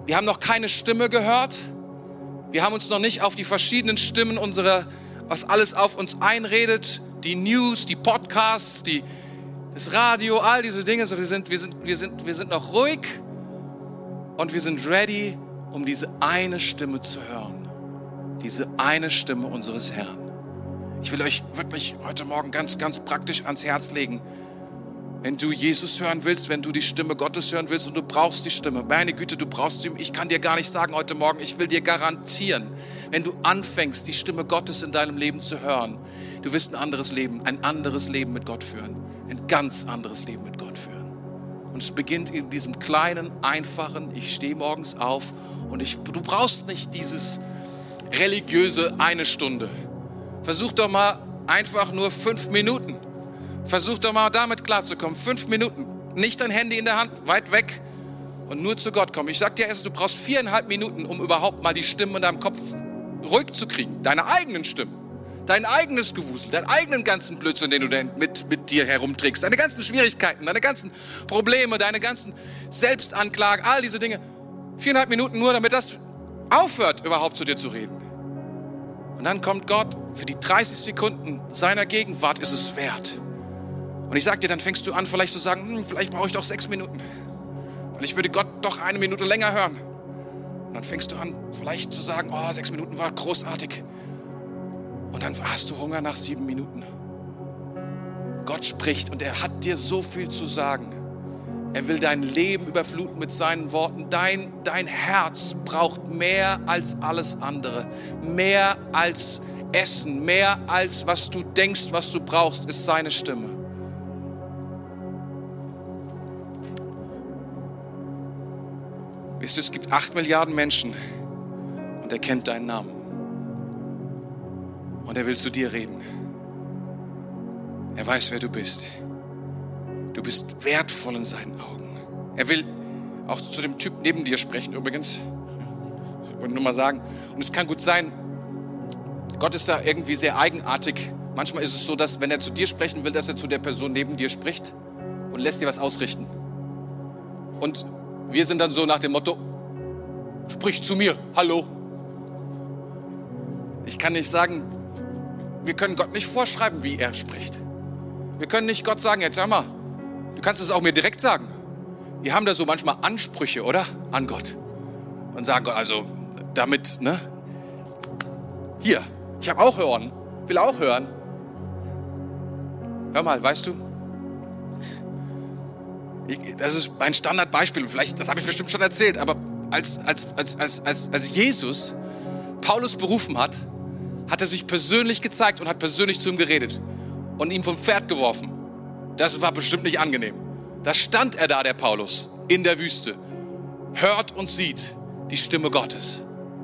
Speaker 2: Wir haben noch keine Stimme gehört. Wir haben uns noch nicht auf die verschiedenen Stimmen unserer, was alles auf uns einredet, die News, die Podcasts, die, das Radio, all diese Dinge. So, wir sind, wir sind, wir sind, wir sind noch ruhig und wir sind ready, um diese eine Stimme zu hören. Diese eine Stimme unseres Herrn. Ich will euch wirklich heute Morgen ganz, ganz praktisch ans Herz legen. Wenn du Jesus hören willst, wenn du die Stimme Gottes hören willst und du brauchst die Stimme, meine Güte, du brauchst sie. Ich kann dir gar nicht sagen heute Morgen, ich will dir garantieren, wenn du anfängst, die Stimme Gottes in deinem Leben zu hören, du wirst ein anderes Leben, ein anderes Leben mit Gott führen. Ein ganz anderes Leben mit Gott führen. Und es beginnt in diesem kleinen, einfachen, ich stehe morgens auf und ich, du brauchst nicht dieses religiöse eine Stunde. Versuch doch mal einfach nur fünf Minuten. Versuch doch mal damit klarzukommen. Fünf Minuten. Nicht dein Handy in der Hand, weit weg und nur zu Gott kommen. Ich sag dir erst, du brauchst viereinhalb Minuten, um überhaupt mal die Stimmen in deinem Kopf ruhig zu kriegen. Deine eigenen Stimmen. Dein eigenes Gewusel, deinen eigenen ganzen Blödsinn, den du mit, mit dir herumträgst. Deine ganzen Schwierigkeiten, deine ganzen Probleme, deine ganzen Selbstanklagen, all diese Dinge. Viereinhalb Minuten nur, damit das aufhört, überhaupt zu dir zu reden. Und dann kommt Gott, für die dreißig Sekunden seiner Gegenwart ist es wert. Und ich sag dir, dann fängst du an, vielleicht zu sagen, hm, vielleicht brauche ich doch sechs Minuten. Weil ich würde Gott doch eine Minute länger hören. Und dann fängst du an, vielleicht zu sagen, oh, sechs Minuten war großartig. Und dann hast du Hunger nach sieben Minuten. Gott spricht und er hat dir so viel zu sagen. Er will dein Leben überfluten mit seinen Worten. Dein, dein Herz braucht mehr als alles andere. Mehr als Essen, mehr als was du denkst, was du brauchst, ist seine Stimme. Wisst ihr, es gibt acht Milliarden Menschen und er kennt deinen Namen. Und er will zu dir reden. Er weiß, wer du bist. Du bist wertvoll in seinen Augen. Er will auch zu dem Typ neben dir sprechen übrigens. Ich wollte nur mal sagen. Und es kann gut sein, Gott ist da irgendwie sehr eigenartig. Manchmal ist es so, dass wenn er zu dir sprechen will, dass er zu der Person neben dir spricht und lässt dir was ausrichten. Und wir sind dann so nach dem Motto, sprich zu mir, hallo. Ich kann nicht sagen, wir können Gott nicht vorschreiben, wie er spricht. Wir können nicht Gott sagen, jetzt hör mal, du kannst es auch mir direkt sagen. Wir haben da so manchmal Ansprüche, oder? An Gott. Und sagen Gott, also damit, ne? Hier, ich habe auch Ohren, will auch hören. Hör mal, weißt du? Ich, das ist ein Standardbeispiel, vielleicht, das habe ich bestimmt schon erzählt, aber als, als, als, als, als, als Jesus Paulus berufen hat, hat er sich persönlich gezeigt und hat persönlich zu ihm geredet und ihn vom Pferd geworfen. Das war bestimmt nicht angenehm. Da stand er da, der Paulus, in der Wüste, hört und sieht die Stimme Gottes.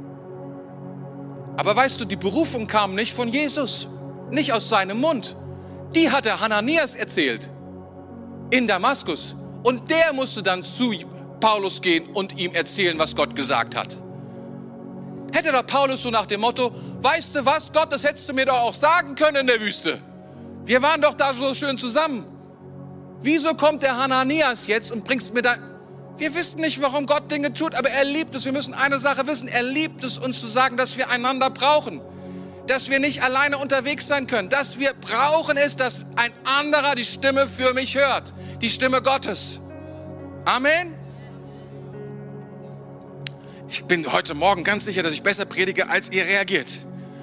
Speaker 2: Aber weißt du, die Berufung kam nicht von Jesus, nicht aus seinem Mund. Die hat der Hananias erzählt in Damaskus. Und der musste dann zu Paulus gehen und ihm erzählen, was Gott gesagt hat. Hätte da Paulus so nach dem Motto, weißt du was, Gott, das hättest du mir doch auch sagen können in der Wüste. Wir waren doch da so schön zusammen. Wieso kommt der Hananias jetzt und bringst mir da... Wir wissen nicht, warum Gott Dinge tut, aber er liebt es. Wir müssen eine Sache wissen, er liebt es, uns zu sagen, dass wir einander brauchen. Dass wir nicht alleine unterwegs sein können. Dass wir brauchen es, dass ein anderer die Stimme für mich hört. Die Stimme Gottes. Amen. Ich bin heute Morgen ganz sicher, dass ich besser predige, als ihr reagiert.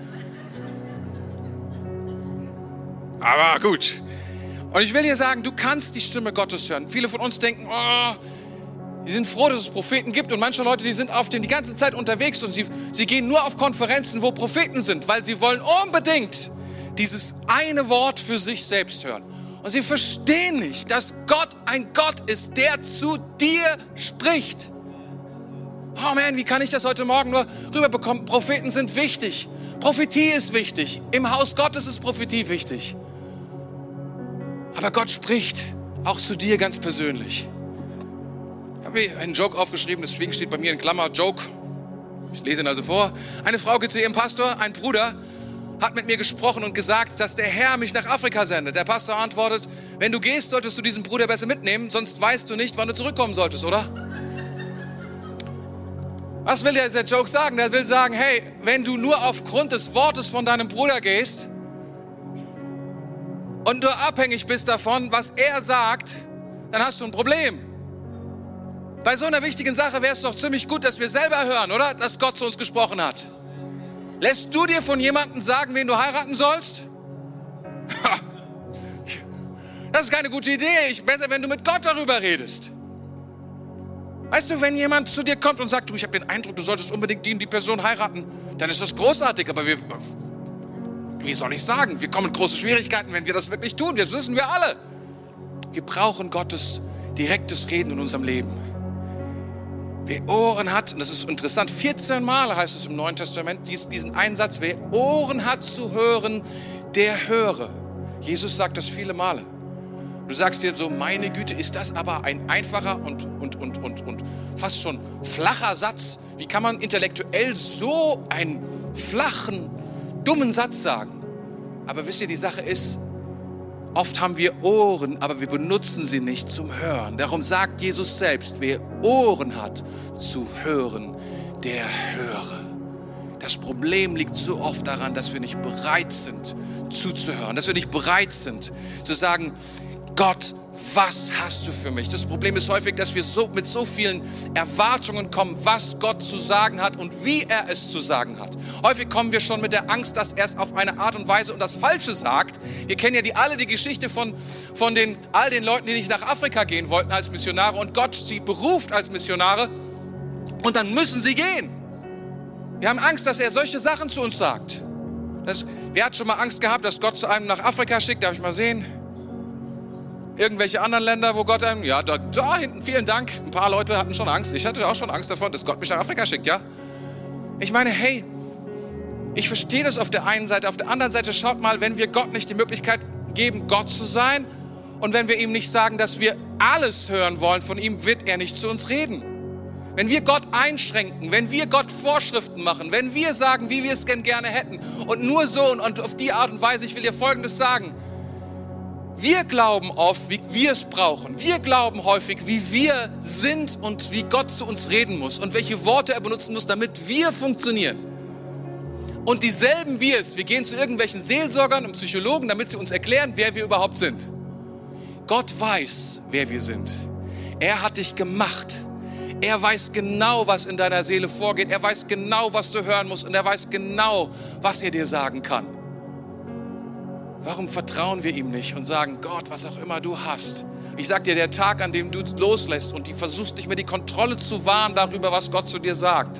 Speaker 2: Aber gut. Und ich will dir sagen, du kannst die Stimme Gottes hören. Viele von uns denken, oh, die sind froh, dass es Propheten gibt. Und manche Leute, die sind auf dem die ganze Zeit unterwegs und sie, sie gehen nur auf Konferenzen, wo Propheten sind, weil sie wollen unbedingt dieses eine Wort für sich selbst hören. Und sie verstehen nicht, dass Gott ein Gott ist, der zu dir spricht. Oh man, wie kann ich das heute Morgen nur rüberbekommen? Propheten sind wichtig. Prophetie ist wichtig. Im Haus Gottes ist Prophetie wichtig. Aber Gott spricht auch zu dir ganz persönlich. Ich habe mir einen Joke aufgeschrieben, deswegen steht bei mir in Klammer Joke. Ich lese ihn also vor. Eine Frau geht zu ihrem Pastor, ein Bruder hat mit mir gesprochen und gesagt, dass der Herr mich nach Afrika sendet. Der Pastor antwortet, wenn du gehst, solltest du diesen Bruder besser mitnehmen, sonst weißt du nicht, wann du zurückkommen solltest, oder? Was will dieser Joke sagen? Der will sagen, hey, wenn du nur aufgrund des Wortes von deinem Bruder gehst und du abhängig bist davon, was er sagt, dann hast du ein Problem. Bei so einer wichtigen Sache wäre es doch ziemlich gut, dass wir selber hören, oder? Dass Gott zu uns gesprochen hat. Lässt du dir von jemandem sagen, wen du heiraten sollst? Das ist keine gute Idee. Ich, besser, wenn du mit Gott darüber redest. Weißt du, wenn jemand zu dir kommt und sagt, du, ich habe den Eindruck, du solltest unbedingt die und die Person heiraten, dann ist das großartig. Aber wir, wie soll ich sagen, wir kommen in große Schwierigkeiten, wenn wir das wirklich tun. Das wissen wir alle. Wir brauchen Gottes direktes Reden in unserem Leben. Wer Ohren hat, und das ist interessant, vierzehn Mal heißt es im Neuen Testament, diesen Einsatz, wer Ohren hat zu hören, der höre. Jesus sagt das viele Male. Du sagst dir so, meine Güte, ist das aber ein einfacher und, und, und, und, und fast schon flacher Satz. Wie kann man intellektuell so einen flachen, dummen Satz sagen? Aber wisst ihr, die Sache ist, oft haben wir Ohren, aber wir benutzen sie nicht zum Hören. Darum sagt Jesus selbst, wer Ohren hat zu hören, der höre. Das Problem liegt so oft daran, dass wir nicht bereit sind, zuzuhören. Dass wir nicht bereit sind, zu sagen, Gott, was hast du für mich? Das Problem ist häufig, dass wir so, mit so vielen Erwartungen kommen, was Gott zu sagen hat und wie er es zu sagen hat. Häufig kommen wir schon mit der Angst, dass er es auf eine Art und Weise und das Falsche sagt. Wir kennen ja die, alle die Geschichte von, von den, all den Leuten, die nicht nach Afrika gehen wollten als Missionare und Gott sie beruft als Missionare und dann müssen sie gehen. Wir haben Angst, dass er solche Sachen zu uns sagt. Das, wer hat schon mal Angst gehabt, dass Gott zu einem nach Afrika schickt? Darf ich mal sehen? Irgendwelche anderen Länder, wo Gott einem, ja, da, da hinten, vielen Dank. Ein paar Leute hatten schon Angst. Ich hatte auch schon Angst davon, dass Gott mich nach Afrika schickt, ja? Ich meine, hey, ich verstehe das auf der einen Seite. Auf der anderen Seite, schaut mal, wenn wir Gott nicht die Möglichkeit geben, Gott zu sein und wenn wir ihm nicht sagen, dass wir alles hören wollen von ihm, wird er nicht zu uns reden. Wenn wir Gott einschränken, wenn wir Gott Vorschriften machen, wenn wir sagen, wie wir es denn gerne hätten und nur so und, und auf die Art und Weise, ich will dir Folgendes sagen, wir glauben oft, wie wir es brauchen. Wir glauben häufig, wie wir sind und wie Gott zu uns reden muss und welche Worte er benutzen muss, damit wir funktionieren. Und dieselben wir es, wir gehen zu irgendwelchen Seelsorgern und Psychologen, damit sie uns erklären, wer wir überhaupt sind. Gott weiß, wer wir sind. Er hat dich gemacht. Er weiß genau, was in deiner Seele vorgeht. Er weiß genau, was du hören musst und er weiß genau, was er dir sagen kann. Warum vertrauen wir ihm nicht und sagen, Gott, was auch immer du hast. Ich sag dir, der Tag, an dem du loslässt und die versuchst nicht mehr die Kontrolle zu wahren darüber, was Gott zu dir sagt.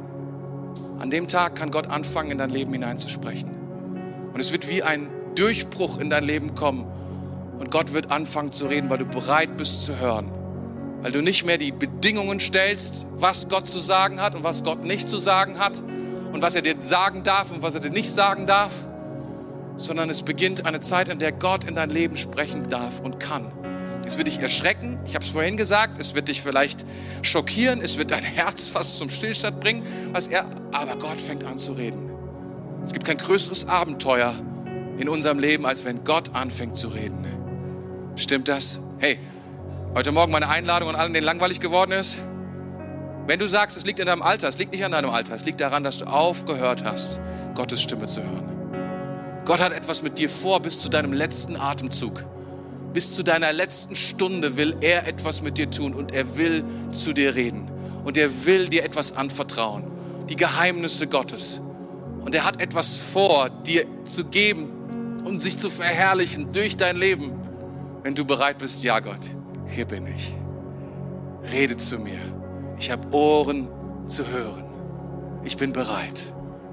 Speaker 2: An dem Tag kann Gott anfangen, in dein Leben hineinzusprechen. Und es wird wie ein Durchbruch in dein Leben kommen. Und Gott wird anfangen zu reden, weil du bereit bist zu hören. Weil du nicht mehr die Bedingungen stellst, was Gott zu sagen hat und was Gott nicht zu sagen hat. Und was er dir sagen darf und was er dir nicht sagen darf. Sondern es beginnt eine Zeit, in der Gott in dein Leben sprechen darf und kann. Es wird dich erschrecken, ich habe es vorhin gesagt, es wird dich vielleicht schockieren, es wird dein Herz fast zum Stillstand bringen, was er, aber Gott fängt an zu reden. Es gibt kein größeres Abenteuer in unserem Leben, als wenn Gott anfängt zu reden. Stimmt das? Hey, heute Morgen meine Einladung an allen, denen langweilig geworden ist. Wenn du sagst, es liegt in deinem Alter, es liegt nicht an deinem Alter, es liegt daran, dass du aufgehört hast, Gottes Stimme zu hören. Gott hat etwas mit dir vor bis zu deinem letzten Atemzug. Bis zu deiner letzten Stunde will er etwas mit dir tun und er will zu dir reden. Und er will dir etwas anvertrauen. Die Geheimnisse Gottes. Und er hat etwas vor, dir zu geben, um sich zu verherrlichen durch dein Leben. Wenn du bereit bist, ja Gott, hier bin ich. Rede zu mir. Ich habe Ohren zu hören. Ich bin bereit.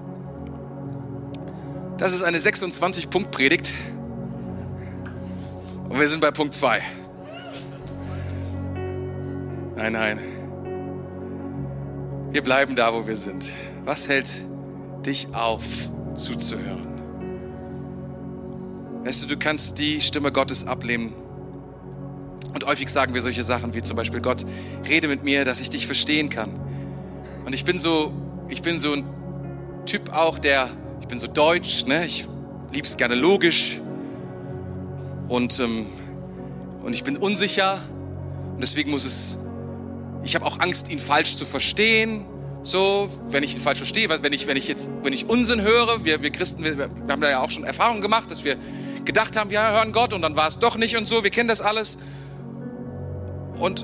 Speaker 2: Das ist eine sechsundzwanzig-Punkt-Predigt und wir sind bei Punkt zwei. Nein, nein. Wir bleiben da, wo wir sind. Was hält dich auf, zuzuhören? Weißt du, du kannst die Stimme Gottes ablehnen. Und häufig sagen wir solche Sachen wie zum Beispiel, Gott, rede mit mir, dass ich dich verstehen kann. Und ich bin so, ich bin so ein Typ auch, der... Ich bin so deutsch, ne? Ich lieb's gerne logisch und, ähm, und ich bin unsicher und deswegen muss es, ich habe auch Angst, ihn falsch zu verstehen, So, wenn ich ihn falsch verstehe, wenn ich, wenn ich jetzt, wenn ich Unsinn höre, wir, wir Christen, wir, wir haben da ja auch schon Erfahrungen gemacht, dass wir gedacht haben, wir hören Gott und dann war es doch nicht und so, wir kennen das alles. Und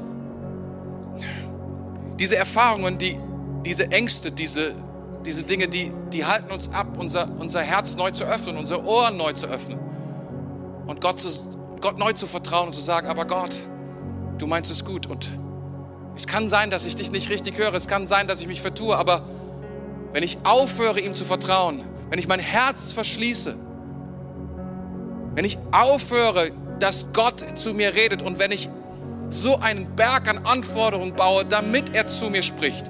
Speaker 2: diese Erfahrungen, die, diese Ängste, diese, diese Dinge, die, die halten uns ab, unser, unser Herz neu zu öffnen, unser Ohr neu zu öffnen und Gott, zu, Gott neu zu vertrauen und zu sagen, aber Gott, du meinst es gut und es kann sein, dass ich dich nicht richtig höre, es kann sein, dass ich mich vertue, aber wenn ich aufhöre, ihm zu vertrauen, wenn ich mein Herz verschließe, wenn ich aufhöre, dass Gott zu mir redet und wenn ich so einen Berg an Anforderungen baue, damit er zu mir spricht,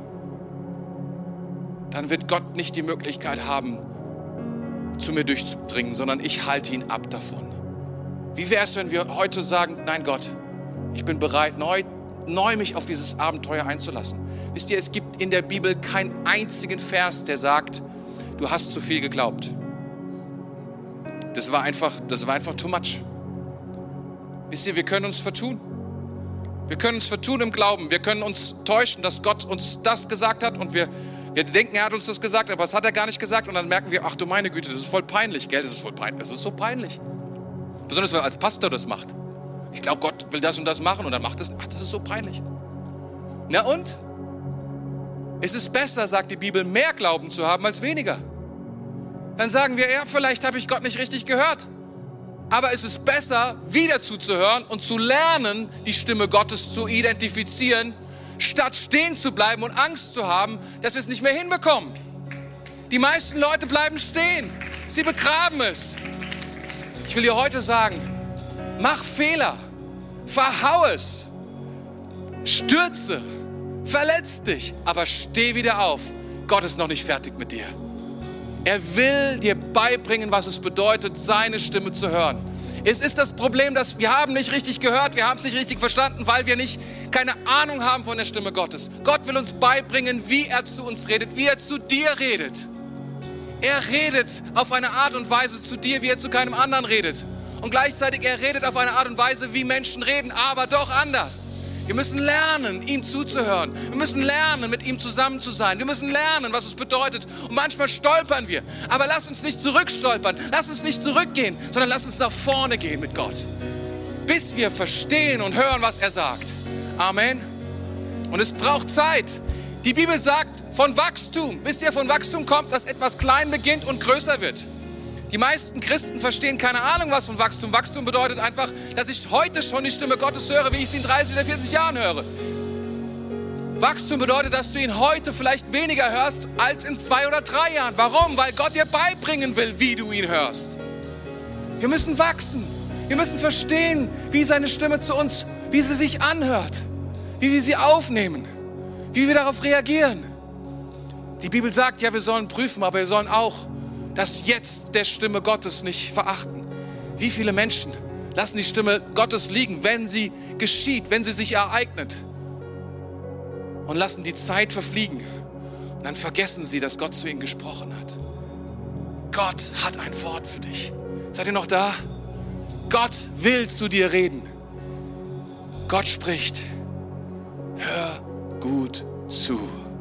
Speaker 2: dann wird Gott nicht die Möglichkeit haben, zu mir durchzudringen, sondern ich halte ihn ab davon. Wie wäre es, wenn wir heute sagen, nein Gott, ich bin bereit, neu, neu mich auf dieses Abenteuer einzulassen. Wisst ihr, es gibt in der Bibel keinen einzigen Vers, der sagt, du hast zu viel geglaubt. Das war einfach, das war einfach too much. Wisst ihr, wir können uns vertun. Wir können uns vertun im Glauben. Wir können uns täuschen, dass Gott uns das gesagt hat und wir, wir denken, er hat uns das gesagt, aber das hat er gar nicht gesagt und dann merken wir, ach du meine Güte, das ist voll peinlich, gell, das ist voll peinlich, das ist so peinlich. Besonders, wenn man als Pastor das macht. Ich glaube, Gott will das und das machen und dann macht das, ach, das ist so peinlich. Na und? Es ist besser, sagt die Bibel, mehr Glauben zu haben als weniger. Dann sagen wir, ja, vielleicht habe ich Gott nicht richtig gehört. Aber es ist besser, wieder zuzuhören und zu lernen, die Stimme Gottes zu identifizieren, statt stehen zu bleiben und Angst zu haben, dass wir es nicht mehr hinbekommen. Die meisten Leute bleiben stehen. Sie begraben es. Ich will dir heute sagen, mach Fehler, verhau es, stürze, verletz dich, aber steh wieder auf. Gott ist noch nicht fertig mit dir. Er will dir beibringen, was es bedeutet, seine Stimme zu hören. Es ist das Problem, dass wir haben nicht richtig gehört, wir haben es nicht richtig verstanden, weil wir nicht keine Ahnung haben von der Stimme Gottes. Gott will uns beibringen, wie er zu uns redet, wie er zu dir redet. Er redet auf eine Art und Weise zu dir, wie er zu keinem anderen redet. Und gleichzeitig, er redet auf eine Art und Weise, wie Menschen reden, aber doch anders. Wir müssen lernen, ihm zuzuhören. Wir müssen lernen, mit ihm zusammen zu sein. Wir müssen lernen, was es bedeutet. Und manchmal stolpern wir. Aber lass uns nicht zurückstolpern. Lass uns nicht zurückgehen, sondern lass uns nach vorne gehen mit Gott. Bis wir verstehen und hören, was er sagt. Amen. Und es braucht Zeit. Die Bibel sagt von Wachstum. Wisst ihr, von Wachstum kommt, dass etwas klein beginnt und größer wird. Die meisten Christen verstehen keine Ahnung, was von Wachstum. Wachstum bedeutet einfach, dass ich heute schon die Stimme Gottes höre, wie ich sie in dreißig oder vierzig Jahren höre. Wachstum bedeutet, dass du ihn heute vielleicht weniger hörst als in zwei oder drei Jahren. Warum? Weil Gott dir beibringen will, wie du ihn hörst. Wir müssen wachsen. Wir müssen verstehen, wie seine Stimme zu uns, wie sie sich anhört, wie wir sie aufnehmen, wie wir darauf reagieren. Die Bibel sagt ja, wir sollen prüfen, aber wir sollen auch das Jetzt der Stimme Gottes nicht verachten. Wie viele Menschen lassen die Stimme Gottes liegen, wenn sie geschieht, wenn sie sich ereignet und lassen die Zeit verfliegen. Und dann vergessen sie, dass Gott zu ihnen gesprochen hat. Gott hat ein Wort für dich. Seid ihr noch da? Gott will zu dir reden. Gott spricht. Hör gut zu.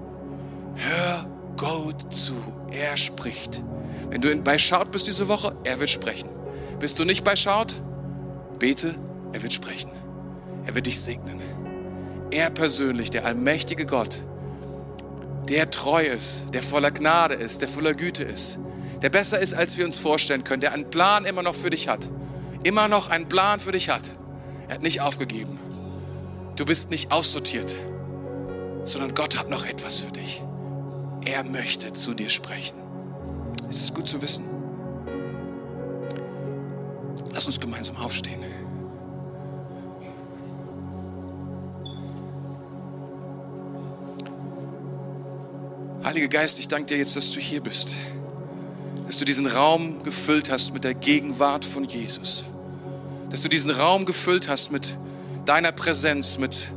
Speaker 2: Hör gut zu. Er spricht. Wenn du bei Shout bist diese Woche, er wird sprechen. Bist du nicht bei Shout? Bete, er wird sprechen. Er wird dich segnen. Er persönlich, der allmächtige Gott, der treu ist, der voller Gnade ist, der voller Güte ist, der besser ist, als wir uns vorstellen können, der einen Plan immer noch für dich hat. Immer noch einen Plan für dich hat. Er hat nicht aufgegeben. Du bist nicht aussortiert, sondern Gott hat noch etwas für dich. Er möchte zu dir sprechen. Es ist gut zu wissen. Lass uns gemeinsam aufstehen. Heiliger Geist, ich danke dir jetzt, dass du hier bist. Dass du diesen Raum gefüllt hast mit der Gegenwart von Jesus. Dass du diesen Raum gefüllt hast mit deiner Präsenz, mit,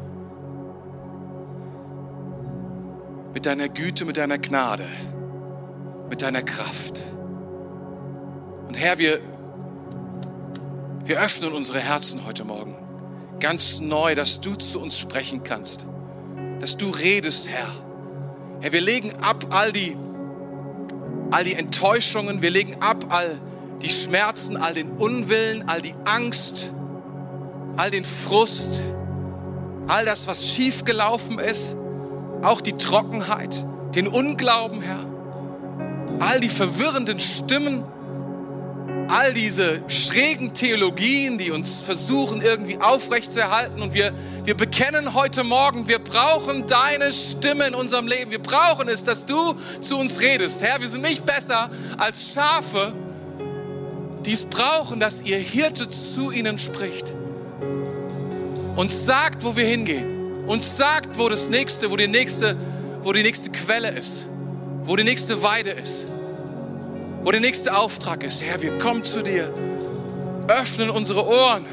Speaker 2: mit deiner Güte, mit deiner Gnade, mit deiner Kraft. Und Herr, wir, wir öffnen unsere Herzen heute Morgen ganz neu, dass du zu uns sprechen kannst. Dass du redest, Herr. Herr, wir legen ab all die, all die Enttäuschungen, wir legen ab all die Schmerzen, all den Unwillen, all die Angst, all den Frust, all das, was schiefgelaufen ist, auch die Trockenheit, den Unglauben, Herr, all die verwirrenden Stimmen, all diese schrägen Theologien, die uns versuchen irgendwie aufrechtzuerhalten. Und wir, wir bekennen heute Morgen, wir brauchen deine Stimme in unserem Leben. Wir brauchen es, dass du zu uns redest. Herr, wir sind nicht besser als Schafe, die es brauchen, dass ihr Hirte zu ihnen spricht. Uns sagt, wo wir hingehen. Uns sagt, wo das nächste, wo die nächste, wo die nächste Quelle ist. Wo die nächste Weide ist. Wo der nächste Auftrag ist. Herr, wir kommen zu dir, öffnen unsere Ohren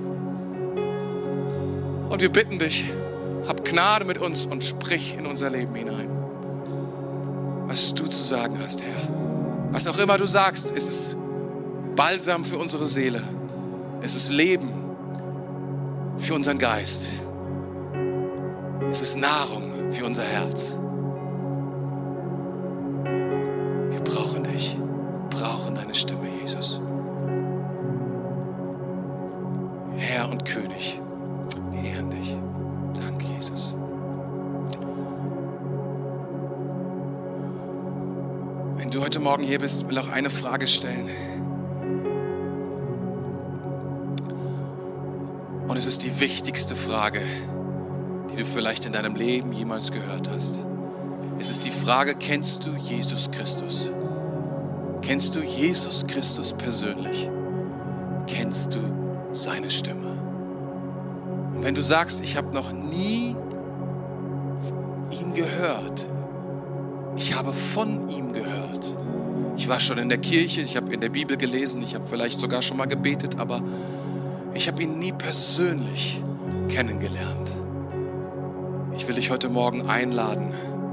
Speaker 2: und wir bitten dich, hab Gnade mit uns und sprich in unser Leben hinein. Was du zu sagen hast, Herr. Was auch immer du sagst, ist es Balsam für unsere Seele. Es ist Leben für unseren Geist. Es ist Nahrung für unser Herz. Wir brauchen dich. Brauchen deine Stimme, Jesus. Herr und König, wir ehren dich. Danke, Jesus. Wenn du heute Morgen hier bist, will ich auch eine Frage stellen. Und es ist die wichtigste Frage, die du vielleicht in deinem Leben jemals gehört hast. Es ist die Frage, kennst du Jesus Christus? Kennst du Jesus Christus persönlich? Kennst du seine Stimme? Und wenn du sagst, ich habe noch nie ihn gehört, ich habe von ihm gehört. Ich war schon in der Kirche, ich habe in der Bibel gelesen, ich habe vielleicht sogar schon mal gebetet, aber ich habe ihn nie persönlich kennengelernt. Ich will dich heute Morgen einladen.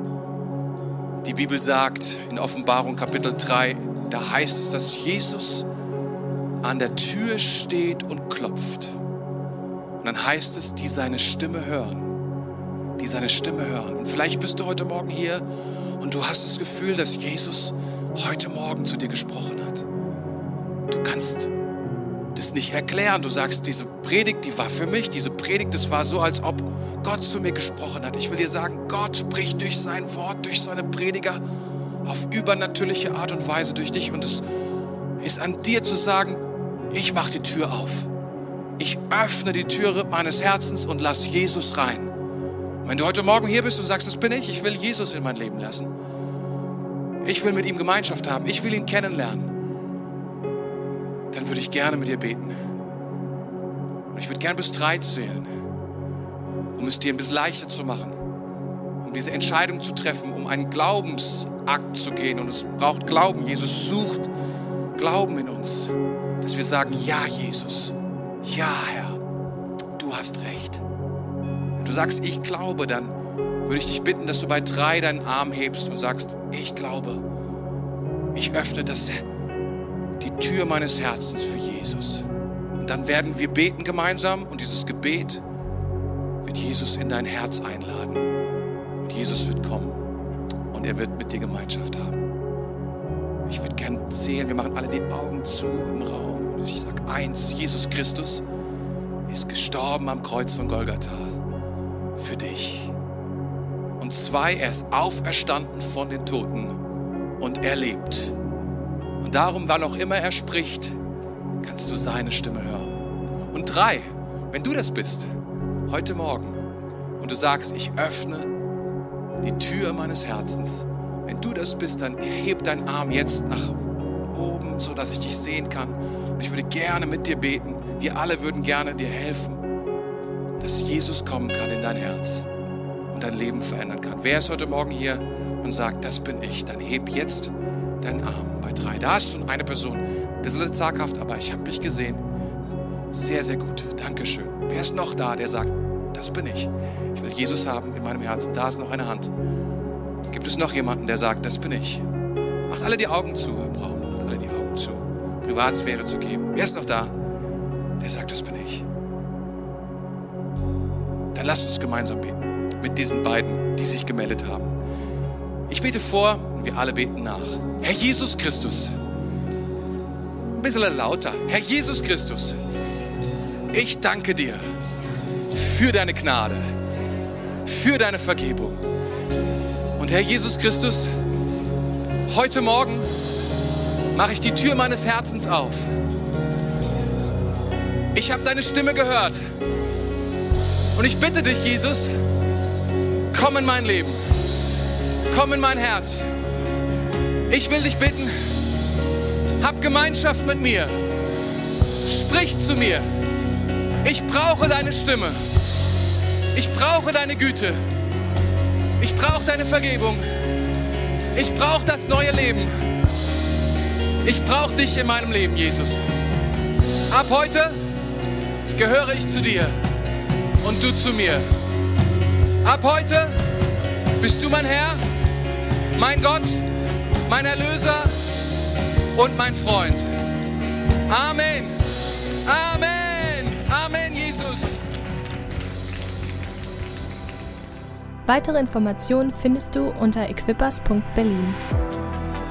Speaker 2: Die Bibel sagt in Offenbarung Kapitel drei, da heißt es, dass Jesus an der Tür steht und klopft. Und dann heißt es, die seine Stimme hören. Die seine Stimme hören. Und vielleicht bist du heute Morgen hier und du hast das Gefühl, dass Jesus heute Morgen zu dir gesprochen hat. Du kannst das nicht erklären. Du sagst, diese Predigt, die war für mich. Diese Predigt, das war so, als ob Gott zu mir gesprochen hat. Ich will dir sagen, Gott spricht durch sein Wort, durch seine Prediger auf übernatürliche Art und Weise durch dich. Und es ist an dir zu sagen, ich mache die Tür auf. Ich öffne die Türe meines Herzens und lass Jesus rein. Und wenn du heute Morgen hier bist und sagst, das bin ich, ich will Jesus in mein Leben lassen. Ich will mit ihm Gemeinschaft haben. Ich will ihn kennenlernen. Dann würde ich gerne mit dir beten. Und ich würde gerne bis drei zählen, um es dir ein bisschen leichter zu machen. Um diese Entscheidung zu treffen, um einen Glaubensakt zu gehen. Und es braucht Glauben. Jesus sucht Glauben in uns. Dass wir sagen, ja Jesus, ja Herr, du hast recht. Wenn du sagst, ich glaube, dann würde ich dich bitten, dass du bei drei deinen Arm hebst und sagst, ich glaube, ich öffne das, die Tür meines Herzens für Jesus. Und dann werden wir beten gemeinsam und dieses Gebet wird Jesus in dein Herz einladen. Und Jesus wird kommen und er wird mit dir Gemeinschaft haben. Ich würde gerne zählen, wir machen alle die Augen zu im Raum. Und ich sage eins, Jesus Christus ist gestorben am Kreuz von Golgatha für dich. Und zwei, er ist auferstanden von den Toten und er lebt. Und darum, wann auch immer er spricht, kannst du seine Stimme hören. Und drei, wenn du das bist, heute Morgen, und du sagst, ich öffne die Tür meines Herzens. Wenn du das bist, dann heb deinen Arm jetzt nach oben, sodass ich dich sehen kann. Und ich würde gerne mit dir beten. Wir alle würden gerne dir helfen, dass Jesus kommen kann in dein Herz und dein Leben verändern kann. Wer ist heute Morgen hier und sagt, das bin ich, dann heb jetzt deinen Arm bei drei. Da ist schon eine Person, ein bisschen zaghaft, aber ich habe mich gesehen. Sehr, sehr gut. Dankeschön. Wer ist noch da, der sagt, das bin ich. Ich will Jesus haben in meinem Herzen. Da ist noch eine Hand. Gibt es noch jemanden, der sagt, das bin ich? Macht alle die Augen zu im Raum. Macht alle die Augen zu. Privatsphäre zu geben. Wer ist noch da, der sagt, das bin ich? Dann lasst uns gemeinsam beten. Mit diesen beiden, die sich gemeldet haben. Ich bete vor und wir alle beten nach. Herr Jesus Christus, ein bisschen lauter. Herr Jesus Christus, ich danke dir für deine Gnade, für deine Vergebung. Und Herr Jesus Christus, heute Morgen mache ich die Tür meines Herzens auf. Ich habe deine Stimme gehört. Und ich bitte dich, Jesus, komm in mein Leben. Komm in mein Herz. Ich will dich bitten, hab Gemeinschaft mit mir. Sprich zu mir. Ich brauche deine Stimme. Ich brauche deine Güte. Ich brauche deine Vergebung. Ich brauche das neue Leben. Ich brauche dich in meinem Leben, Jesus. Ab heute gehöre ich zu dir und du zu mir. Ab heute bist du mein Herr, mein Gott, mein Erlöser und mein Freund. Amen. Amen. Amen, Jesus.
Speaker 1: Weitere Informationen findest du unter equippers punkt berlin.